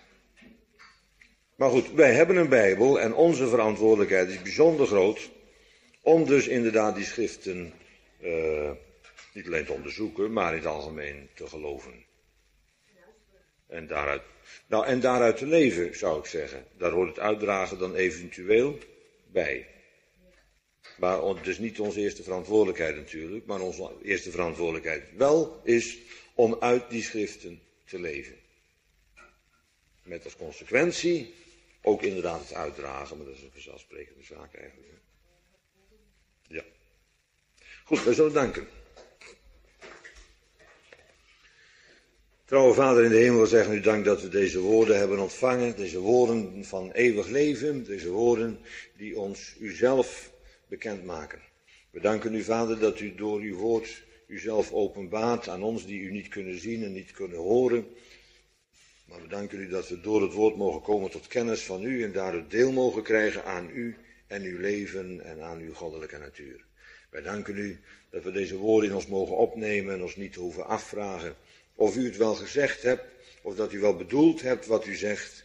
Maar goed, wij hebben een Bijbel en onze verantwoordelijkheid is bijzonder groot om dus inderdaad die schriften niet alleen te onderzoeken, maar in het algemeen te geloven. En daaruit te leven, zou ik zeggen. Daar hoort het uitdragen dan eventueel bij. Maar het is niet onze eerste verantwoordelijkheid natuurlijk, maar onze eerste verantwoordelijkheid wel is om uit die schriften te leven. Met als consequentie ook inderdaad het uitdragen, maar dat is een vanzelfsprekende zaak eigenlijk. Ja. Goed, wij zullen danken. Trouwe Vader in de hemel, we zeggen u dank dat we deze woorden hebben ontvangen, deze woorden van eeuwig leven, deze woorden die ons uzelf bekendmaken. We danken u, Vader, dat u door uw woord uzelf openbaart aan ons die u niet kunnen zien en niet kunnen horen. Maar we danken u dat we door het woord mogen komen tot kennis van u en daardoor deel mogen krijgen aan u en uw leven en aan uw goddelijke natuur. Wij danken u dat we deze woorden in ons mogen opnemen en ons niet hoeven afvragen of u het wel gezegd hebt of dat u wel bedoeld hebt wat u zegt.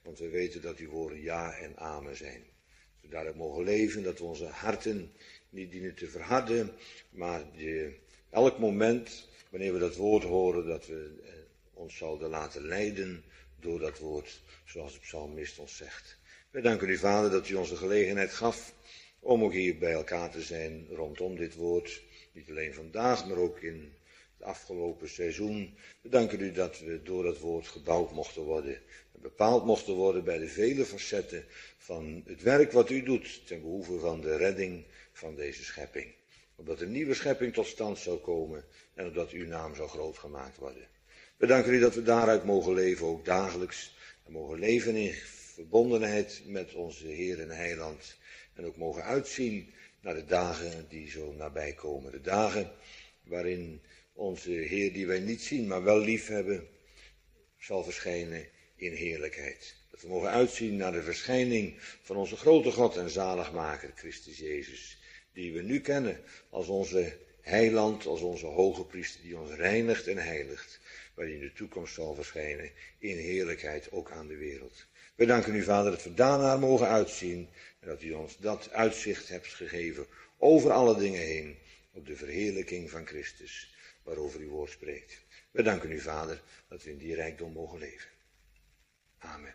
Want we weten dat uw woorden ja en amen zijn. Dat we daarop mogen leven, dat we onze harten niet dienen te verharden, maar elk moment, wanneer we dat woord horen, dat we ons zouden laten leiden door dat woord, zoals de psalmist ons zegt. Wij danken u, Vader, dat u ons de gelegenheid gaf om ook hier bij elkaar te zijn rondom dit woord. Niet alleen vandaag, maar ook in het afgelopen seizoen. We danken u dat we door dat woord gebouwd mochten worden. En bepaald mochten worden bij de vele facetten van het werk wat u doet ten behoeve van de redding van deze schepping. Opdat een nieuwe schepping tot stand zou komen en opdat uw naam zou groot gemaakt worden. We danken u dat we daaruit mogen leven, ook dagelijks. En mogen leven in verbondenheid met onze Heer en Heiland. En ook mogen uitzien naar de dagen die zo nabij komen. De dagen waarin onze Heer, die wij niet zien, maar wel lief hebben, zal verschijnen in heerlijkheid. Dat we mogen uitzien naar de verschijning van onze grote God en zaligmaker, Christus Jezus. Die we nu kennen als onze heiland, als onze hoge priester die ons reinigt en heiligt. Waar hij in de toekomst zal verschijnen in heerlijkheid ook aan de wereld. We danken u, Vader, dat we daarnaar mogen uitzien. En dat u ons dat uitzicht hebt gegeven over alle dingen heen. Op de verheerlijking van Christus, waarover uw woord spreekt. We danken u, Vader, dat we in die rijkdom mogen leven. Amen.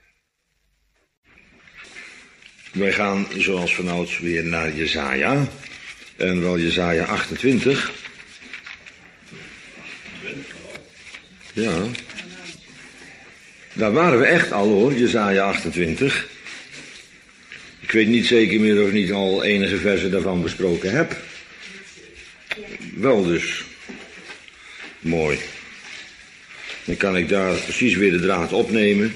Wij gaan zoals vanouds weer naar Jesaja. En wel Jesaja 28. Ja. Daar waren we echt al hoor, Jesaja 28. Ik weet niet zeker meer of ik niet al enige versen daarvan besproken heb. Wel dus. Mooi. Dan kan ik daar precies weer de draad opnemen.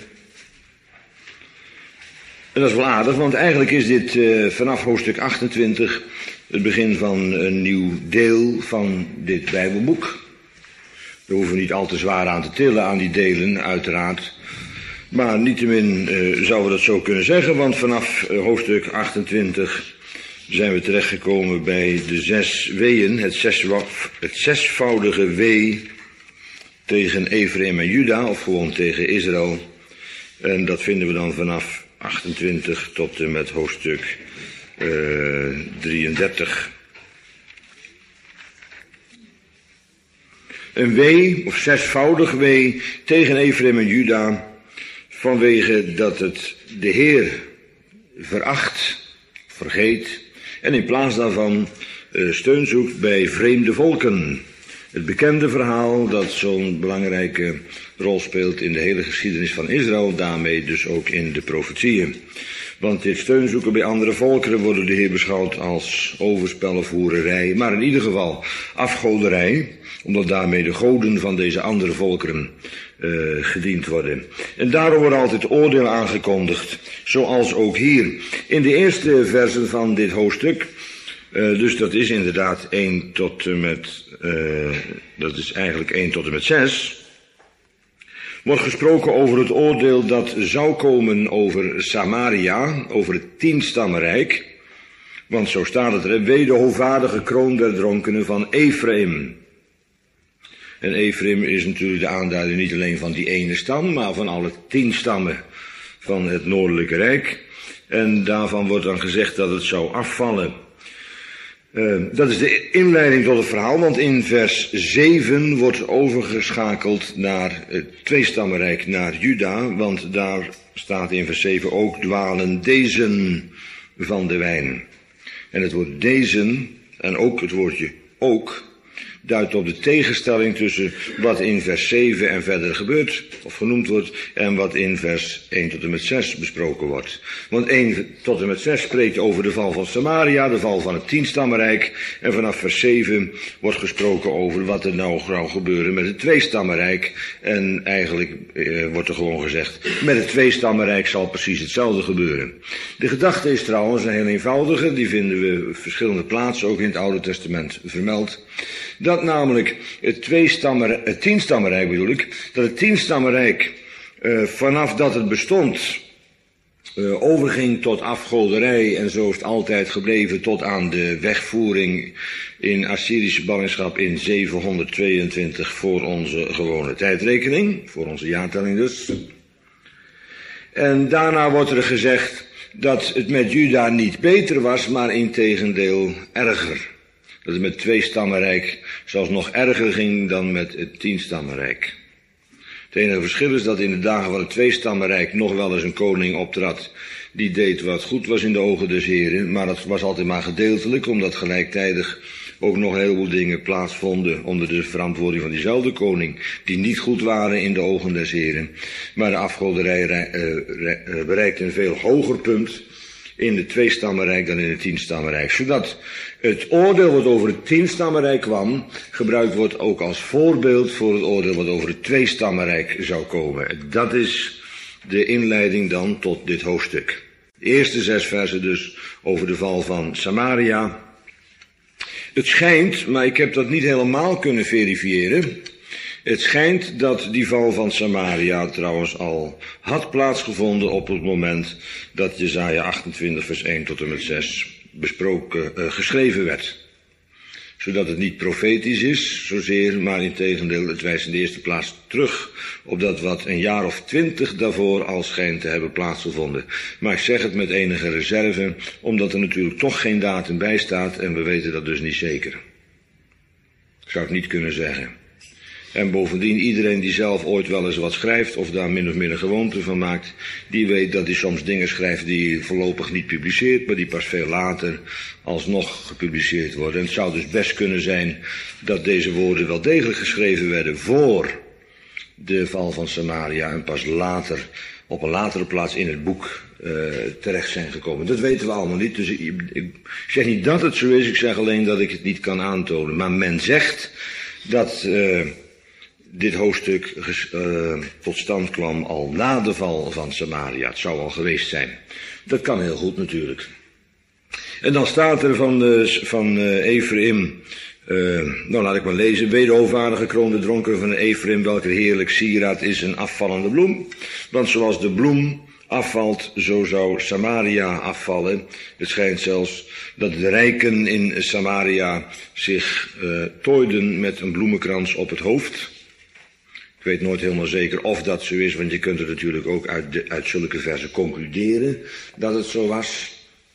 En dat is wel aardig, want eigenlijk is dit vanaf hoofdstuk 28 het begin van een nieuw deel van dit Bijbelboek. Daar hoeven we niet al te zwaar aan te tillen, aan die delen, uiteraard. Maar niettemin zouden we dat zo kunnen zeggen, want vanaf hoofdstuk 28 zijn we terechtgekomen bij de 6 weeën, het zesvoudige wee tegen Ephraim en Juda, of gewoon tegen Israël. En dat vinden we dan vanaf 28 tot en met hoofdstuk 33. Een wee, of zesvoudig wee, tegen Ephraim en Juda, vanwege dat het de Heer veracht, vergeet, en in plaats daarvan steun zoekt bij vreemde volken. Het bekende verhaal dat zo'n belangrijke rol speelt in de hele geschiedenis van Israël, daarmee dus ook in de profetieën. Want dit steunzoeken bij andere volkeren wordt door de Heer beschouwd als overspel of hoererij, maar in ieder geval afgoderij, omdat daarmee de goden van deze andere volkeren gediend worden. En daarom wordt altijd oordeel aangekondigd, zoals ook hier. In de eerste versen van dit hoofdstuk, dus dat is inderdaad 1 tot en met, dat is eigenlijk 1 tot en met 6, wordt gesproken over het oordeel dat zou komen over Samaria, over het 10-stammenrijk. Want zo staat het er, wee de hoogvaardige kroon der dronkenen van Ephraim. En Ephraim is natuurlijk de aanduiding niet alleen van die ene stam, maar van alle 10 stammen van het noordelijke rijk. En daarvan wordt dan gezegd dat het zou afvallen. Dat is de inleiding tot het verhaal, want in vers 7 wordt overgeschakeld naar het 2-stammenrijk, naar Juda, want daar staat in vers 7 ook dwalen dezen van de wijn. En het woord dezen, en ook het woordje ook, duidt op de tegenstelling tussen wat in vers 7 en verder gebeurt, of genoemd wordt, en wat in vers 1 tot en met 6 besproken wordt. Want 1 tot en met 6 spreekt over de val van Samaria, de val van het 10-stammenrijk, en vanaf vers 7 wordt gesproken over wat er nou zou gebeuren met het 2-stammenrijk. En eigenlijk wordt er gewoon gezegd, met het 2-stammenrijk zal precies hetzelfde gebeuren. De gedachte is trouwens een heel eenvoudige, die vinden we op verschillende plaatsen, ook in het Oude Testament vermeld. Dat namelijk het 10-stammenrijk bedoel ik, dat het 10-stammenrijk vanaf dat het bestond overging tot afgoderij en zo is het altijd gebleven tot aan de wegvoering in Assyrische ballingschap in 722 voor onze gewone tijdrekening, voor onze jaartelling dus. En daarna wordt er gezegd dat het met Juda niet beter was, maar integendeel erger. Dat het met het 2-stammenrijk zelfs nog erger ging dan met het 10-stammenrijk. Het enige verschil is dat in de dagen van het 2-stammenrijk nog wel eens een koning optrad die deed wat goed was in de ogen des Heren, maar dat was altijd maar gedeeltelijk, omdat gelijktijdig ook nog een heleboel dingen plaatsvonden onder de verantwoording van diezelfde koning, die niet goed waren in de ogen des Heren. Maar de afgoderij bereikte een veel hoger punt in het 2-stammenrijk dan in het 10-stammenrijk. Zodat het oordeel wat over het 10-stammenrijk kwam, gebruikt wordt ook als voorbeeld voor het oordeel wat over het 2-stammenrijk zou komen. Dat is de inleiding dan tot dit hoofdstuk. De eerste 6 versen dus over de val van Samaria. Het schijnt, maar ik heb dat niet helemaal kunnen verifiëren. Het schijnt dat die val van Samaria trouwens al had plaatsgevonden op het moment dat Jesaja 28 vers 1 tot en met 6 geschreven werd. Zodat het niet profetisch is, zozeer, maar integendeel, het wijst in de eerste plaats terug op dat wat een jaar of 20 daarvoor al schijnt te hebben plaatsgevonden. Maar ik zeg het met enige reserve, omdat er natuurlijk toch geen datum bij staat en we weten dat dus niet zeker. Ik zou het niet kunnen zeggen. En bovendien, iedereen die zelf ooit wel eens wat schrijft, of daar min of meer een gewoonte van maakt, die weet dat hij soms dingen schrijft die hij voorlopig niet publiceert, maar die pas veel later alsnog gepubliceerd worden. En het zou dus best kunnen zijn dat deze woorden wel degelijk geschreven werden voor de val van Samaria en pas later, op een latere plaats in het boek terecht zijn gekomen. Dat weten we allemaal niet, dus ik zeg niet dat het zo is, ik zeg alleen dat ik het niet kan aantonen. Maar men zegt dat dit hoofdstuk tot stand kwam al na de val van Samaria. Het zou al geweest zijn. Dat kan heel goed natuurlijk. En dan staat er van Ephraim, nou laat ik maar lezen. Wee de hoogwaardige gekroonde dronken van Ephraim, welke heerlijk sieraad is een afvallende bloem. Want zoals de bloem afvalt, zo zou Samaria afvallen. Het schijnt zelfs dat de rijken in Samaria zich tooiden met een bloemenkrans op het hoofd. Ik weet nooit helemaal zeker of dat zo is, want je kunt er natuurlijk ook uit zulke versen concluderen dat het zo was.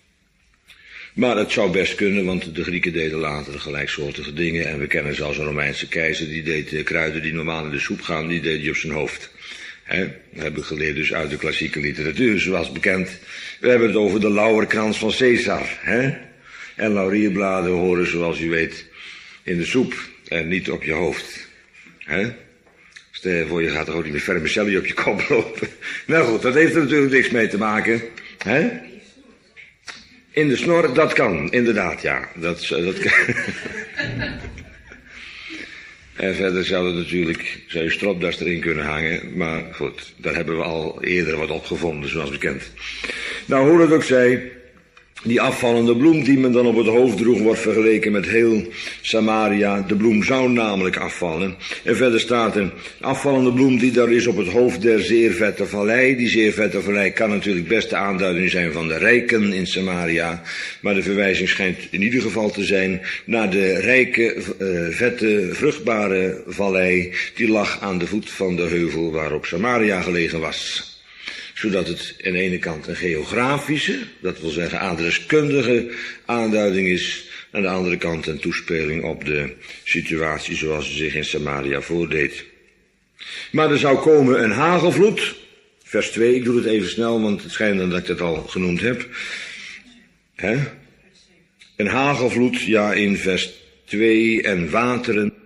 Maar het zou best kunnen, want de Grieken deden later gelijksoortige dingen. En we kennen zelfs een Romeinse keizer, die deed kruiden die normaal in de soep gaan, die deed hij op zijn hoofd. Dat hebben we geleerd dus uit de klassieke literatuur, zoals bekend. We hebben het over de lauwerkrans van Caesar. En laurierbladen horen, zoals u weet, in de soep en niet op je hoofd. Stel je voor, je gaat er ook niet met vermicelli op je kop lopen. Nou goed, dat heeft er natuurlijk niks mee te maken. In de snor, dat kan, inderdaad, ja. Dat kan. En verder zou je stropdas erin kunnen hangen. Maar goed, daar hebben we al eerder wat op gevonden, zoals bekend. Nou, hoe dat ook zij, die afvallende bloem die men dan op het hoofd droeg, wordt vergeleken met heel Samaria. De bloem zou namelijk afvallen. En verder staat er, afvallende bloem die daar is op het hoofd der zeer vette vallei. Die zeer vette vallei kan natuurlijk best de aanduiding zijn van de rijken in Samaria. Maar de verwijzing schijnt in ieder geval te zijn naar de rijke, vette, vruchtbare vallei. Die lag aan de voet van de heuvel waarop Samaria gelegen was. Zodat het aan de ene kant een geografische, dat wil zeggen adreskundige aanduiding is. Aan de andere kant een toespeling op de situatie zoals ze zich in Samaria voordeed. Maar er zou komen een hagelvloed. Vers 2, ik doe het even snel, want het schijnt dat ik het al genoemd heb. Een hagelvloed, ja in vers 2 en wateren.